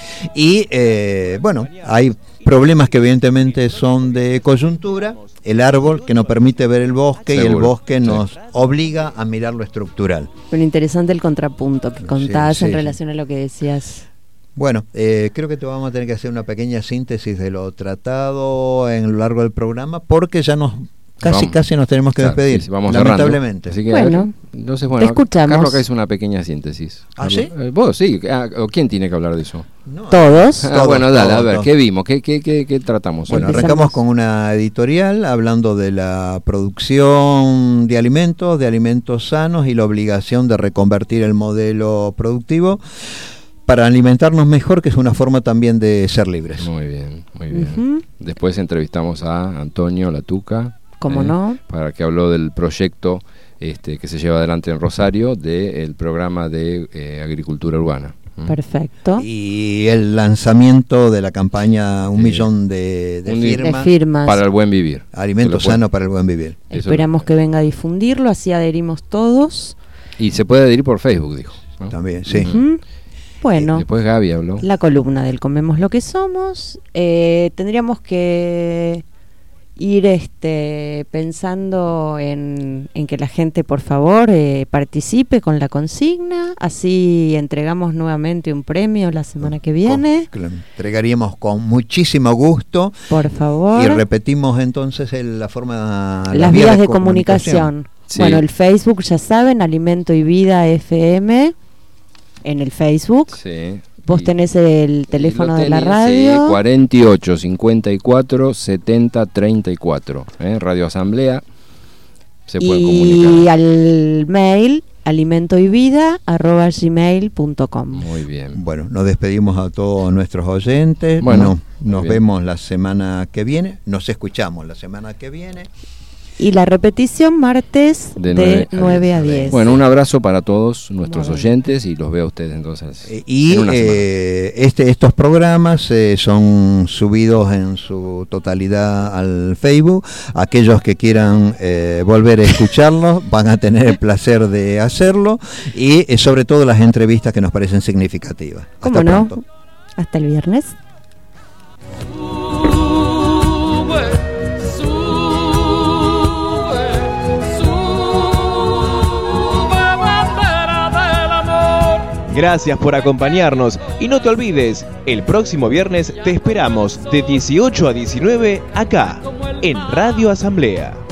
B: Y eh, bueno, hay problemas que evidentemente son de coyuntura, el árbol que nos permite ver el bosque. Seguro, y el bosque nos sí. obliga a mirar lo estructural.
D: Bueno, interesante el contrapunto que contás sí, sí, en relación sí. a lo que decías.
B: Bueno, eh, creo que te vamos a tener que hacer una pequeña síntesis de lo tratado en lo largo del programa, porque ya nos casi vamos. casi nos tenemos que claro, despedir, sí, vamos lamentablemente.
E: Así que,
D: bueno,
E: entonces, bueno,
D: escuchamos.
E: Carlos acá hizo una pequeña síntesis.
B: ¿Ah, sí?
E: Eh, ¿Vos? Sí. ¿O quién tiene que hablar de eso?
D: No, todos.
E: Ah,
B: todos.
E: Bueno, dale,
B: todos,
E: a ver,
B: todos.
E: ¿qué vimos? ¿Qué, qué, qué, qué tratamos?
B: Bueno,
D: Empezamos.
B: arrancamos con una editorial hablando de la producción de alimentos, de alimentos sanos y la obligación de reconvertir el modelo productivo para alimentarnos mejor, que es una forma también de ser libres.
E: Muy bien, muy bien.
D: Uh-huh.
E: Después entrevistamos a Antonio Latuca.
D: ¿Cómo eh, no?
E: Para que habló del proyecto este, que se lleva adelante en Rosario del programa de eh, agricultura urbana.
D: Perfecto.
B: Y el lanzamiento de la campaña Un
E: Sí.
B: Millón de, de
E: Un-
B: firmas.
D: De firmas.
E: Para el buen vivir.
B: Alimento
E: Se lo puede-
B: sano para el buen vivir.
E: Eso-
D: Esperamos que venga a difundirlo, así adherimos todos.
E: Y se puede adherir por Facebook, dijo. ¿no?
B: También, sí.
D: Ujú. Bueno,
E: Después Gaby habló.
D: la columna del Comemos lo que somos. Eh, tendríamos que ir este, pensando en, en que la gente, por favor, eh, participe con la consigna. Así entregamos nuevamente un premio la semana que viene.
B: Con- que lo entregaríamos con muchísimo gusto.
D: Por favor.
B: Y repetimos entonces el- la forma.
D: Las vías de comunicación.
E: Sí.
D: Bueno, el Facebook, ya saben, Alimento y Vida F M, en el Facebook.
E: Sí.
D: Vos
E: Y-
D: tenés el
E: y
D: teléfono
E: lo
D: de la
E: tenés,
D: radio.
E: sí, cuarenta y ocho, cincuenta y cuatro, setenta, treinta y cuatro. ¿eh? Radio Asamblea. Se puede
D: y
E: comunicar.
D: al mail alimento y vida arroba gmail punto com.
E: Muy bien.
B: Bueno, nos despedimos a todos nuestros oyentes.
E: Bueno,
B: No-
E: muy
B: nos
E: bien.
B: vemos la semana que viene. Nos escuchamos la semana que viene.
D: Y la repetición martes
E: De
D: de,
E: nueve a
D: nueve a
B: diez.
D: diez.
E: Bueno, un abrazo para todos nuestros
D: Bueno.
E: oyentes y los veo a ustedes entonces.
B: Eh, Y
E: en una semana.
B: eh, este, estos programas eh, son subidos en su totalidad al Facebook. Aquellos que quieran eh, volver a escucharlos van a tener el placer de hacerlo. Y eh, sobre todo las entrevistas que nos parecen significativas.
D: ¿Cómo
B: Hasta
D: no?
B: pronto.
D: Hasta el viernes.
C: Sube, sube, sube, bandera del amor.
A: Gracias por acompañarnos y no te olvides, el próximo viernes te esperamos de dieciocho a diecinueve acá, en Radio Asamblea.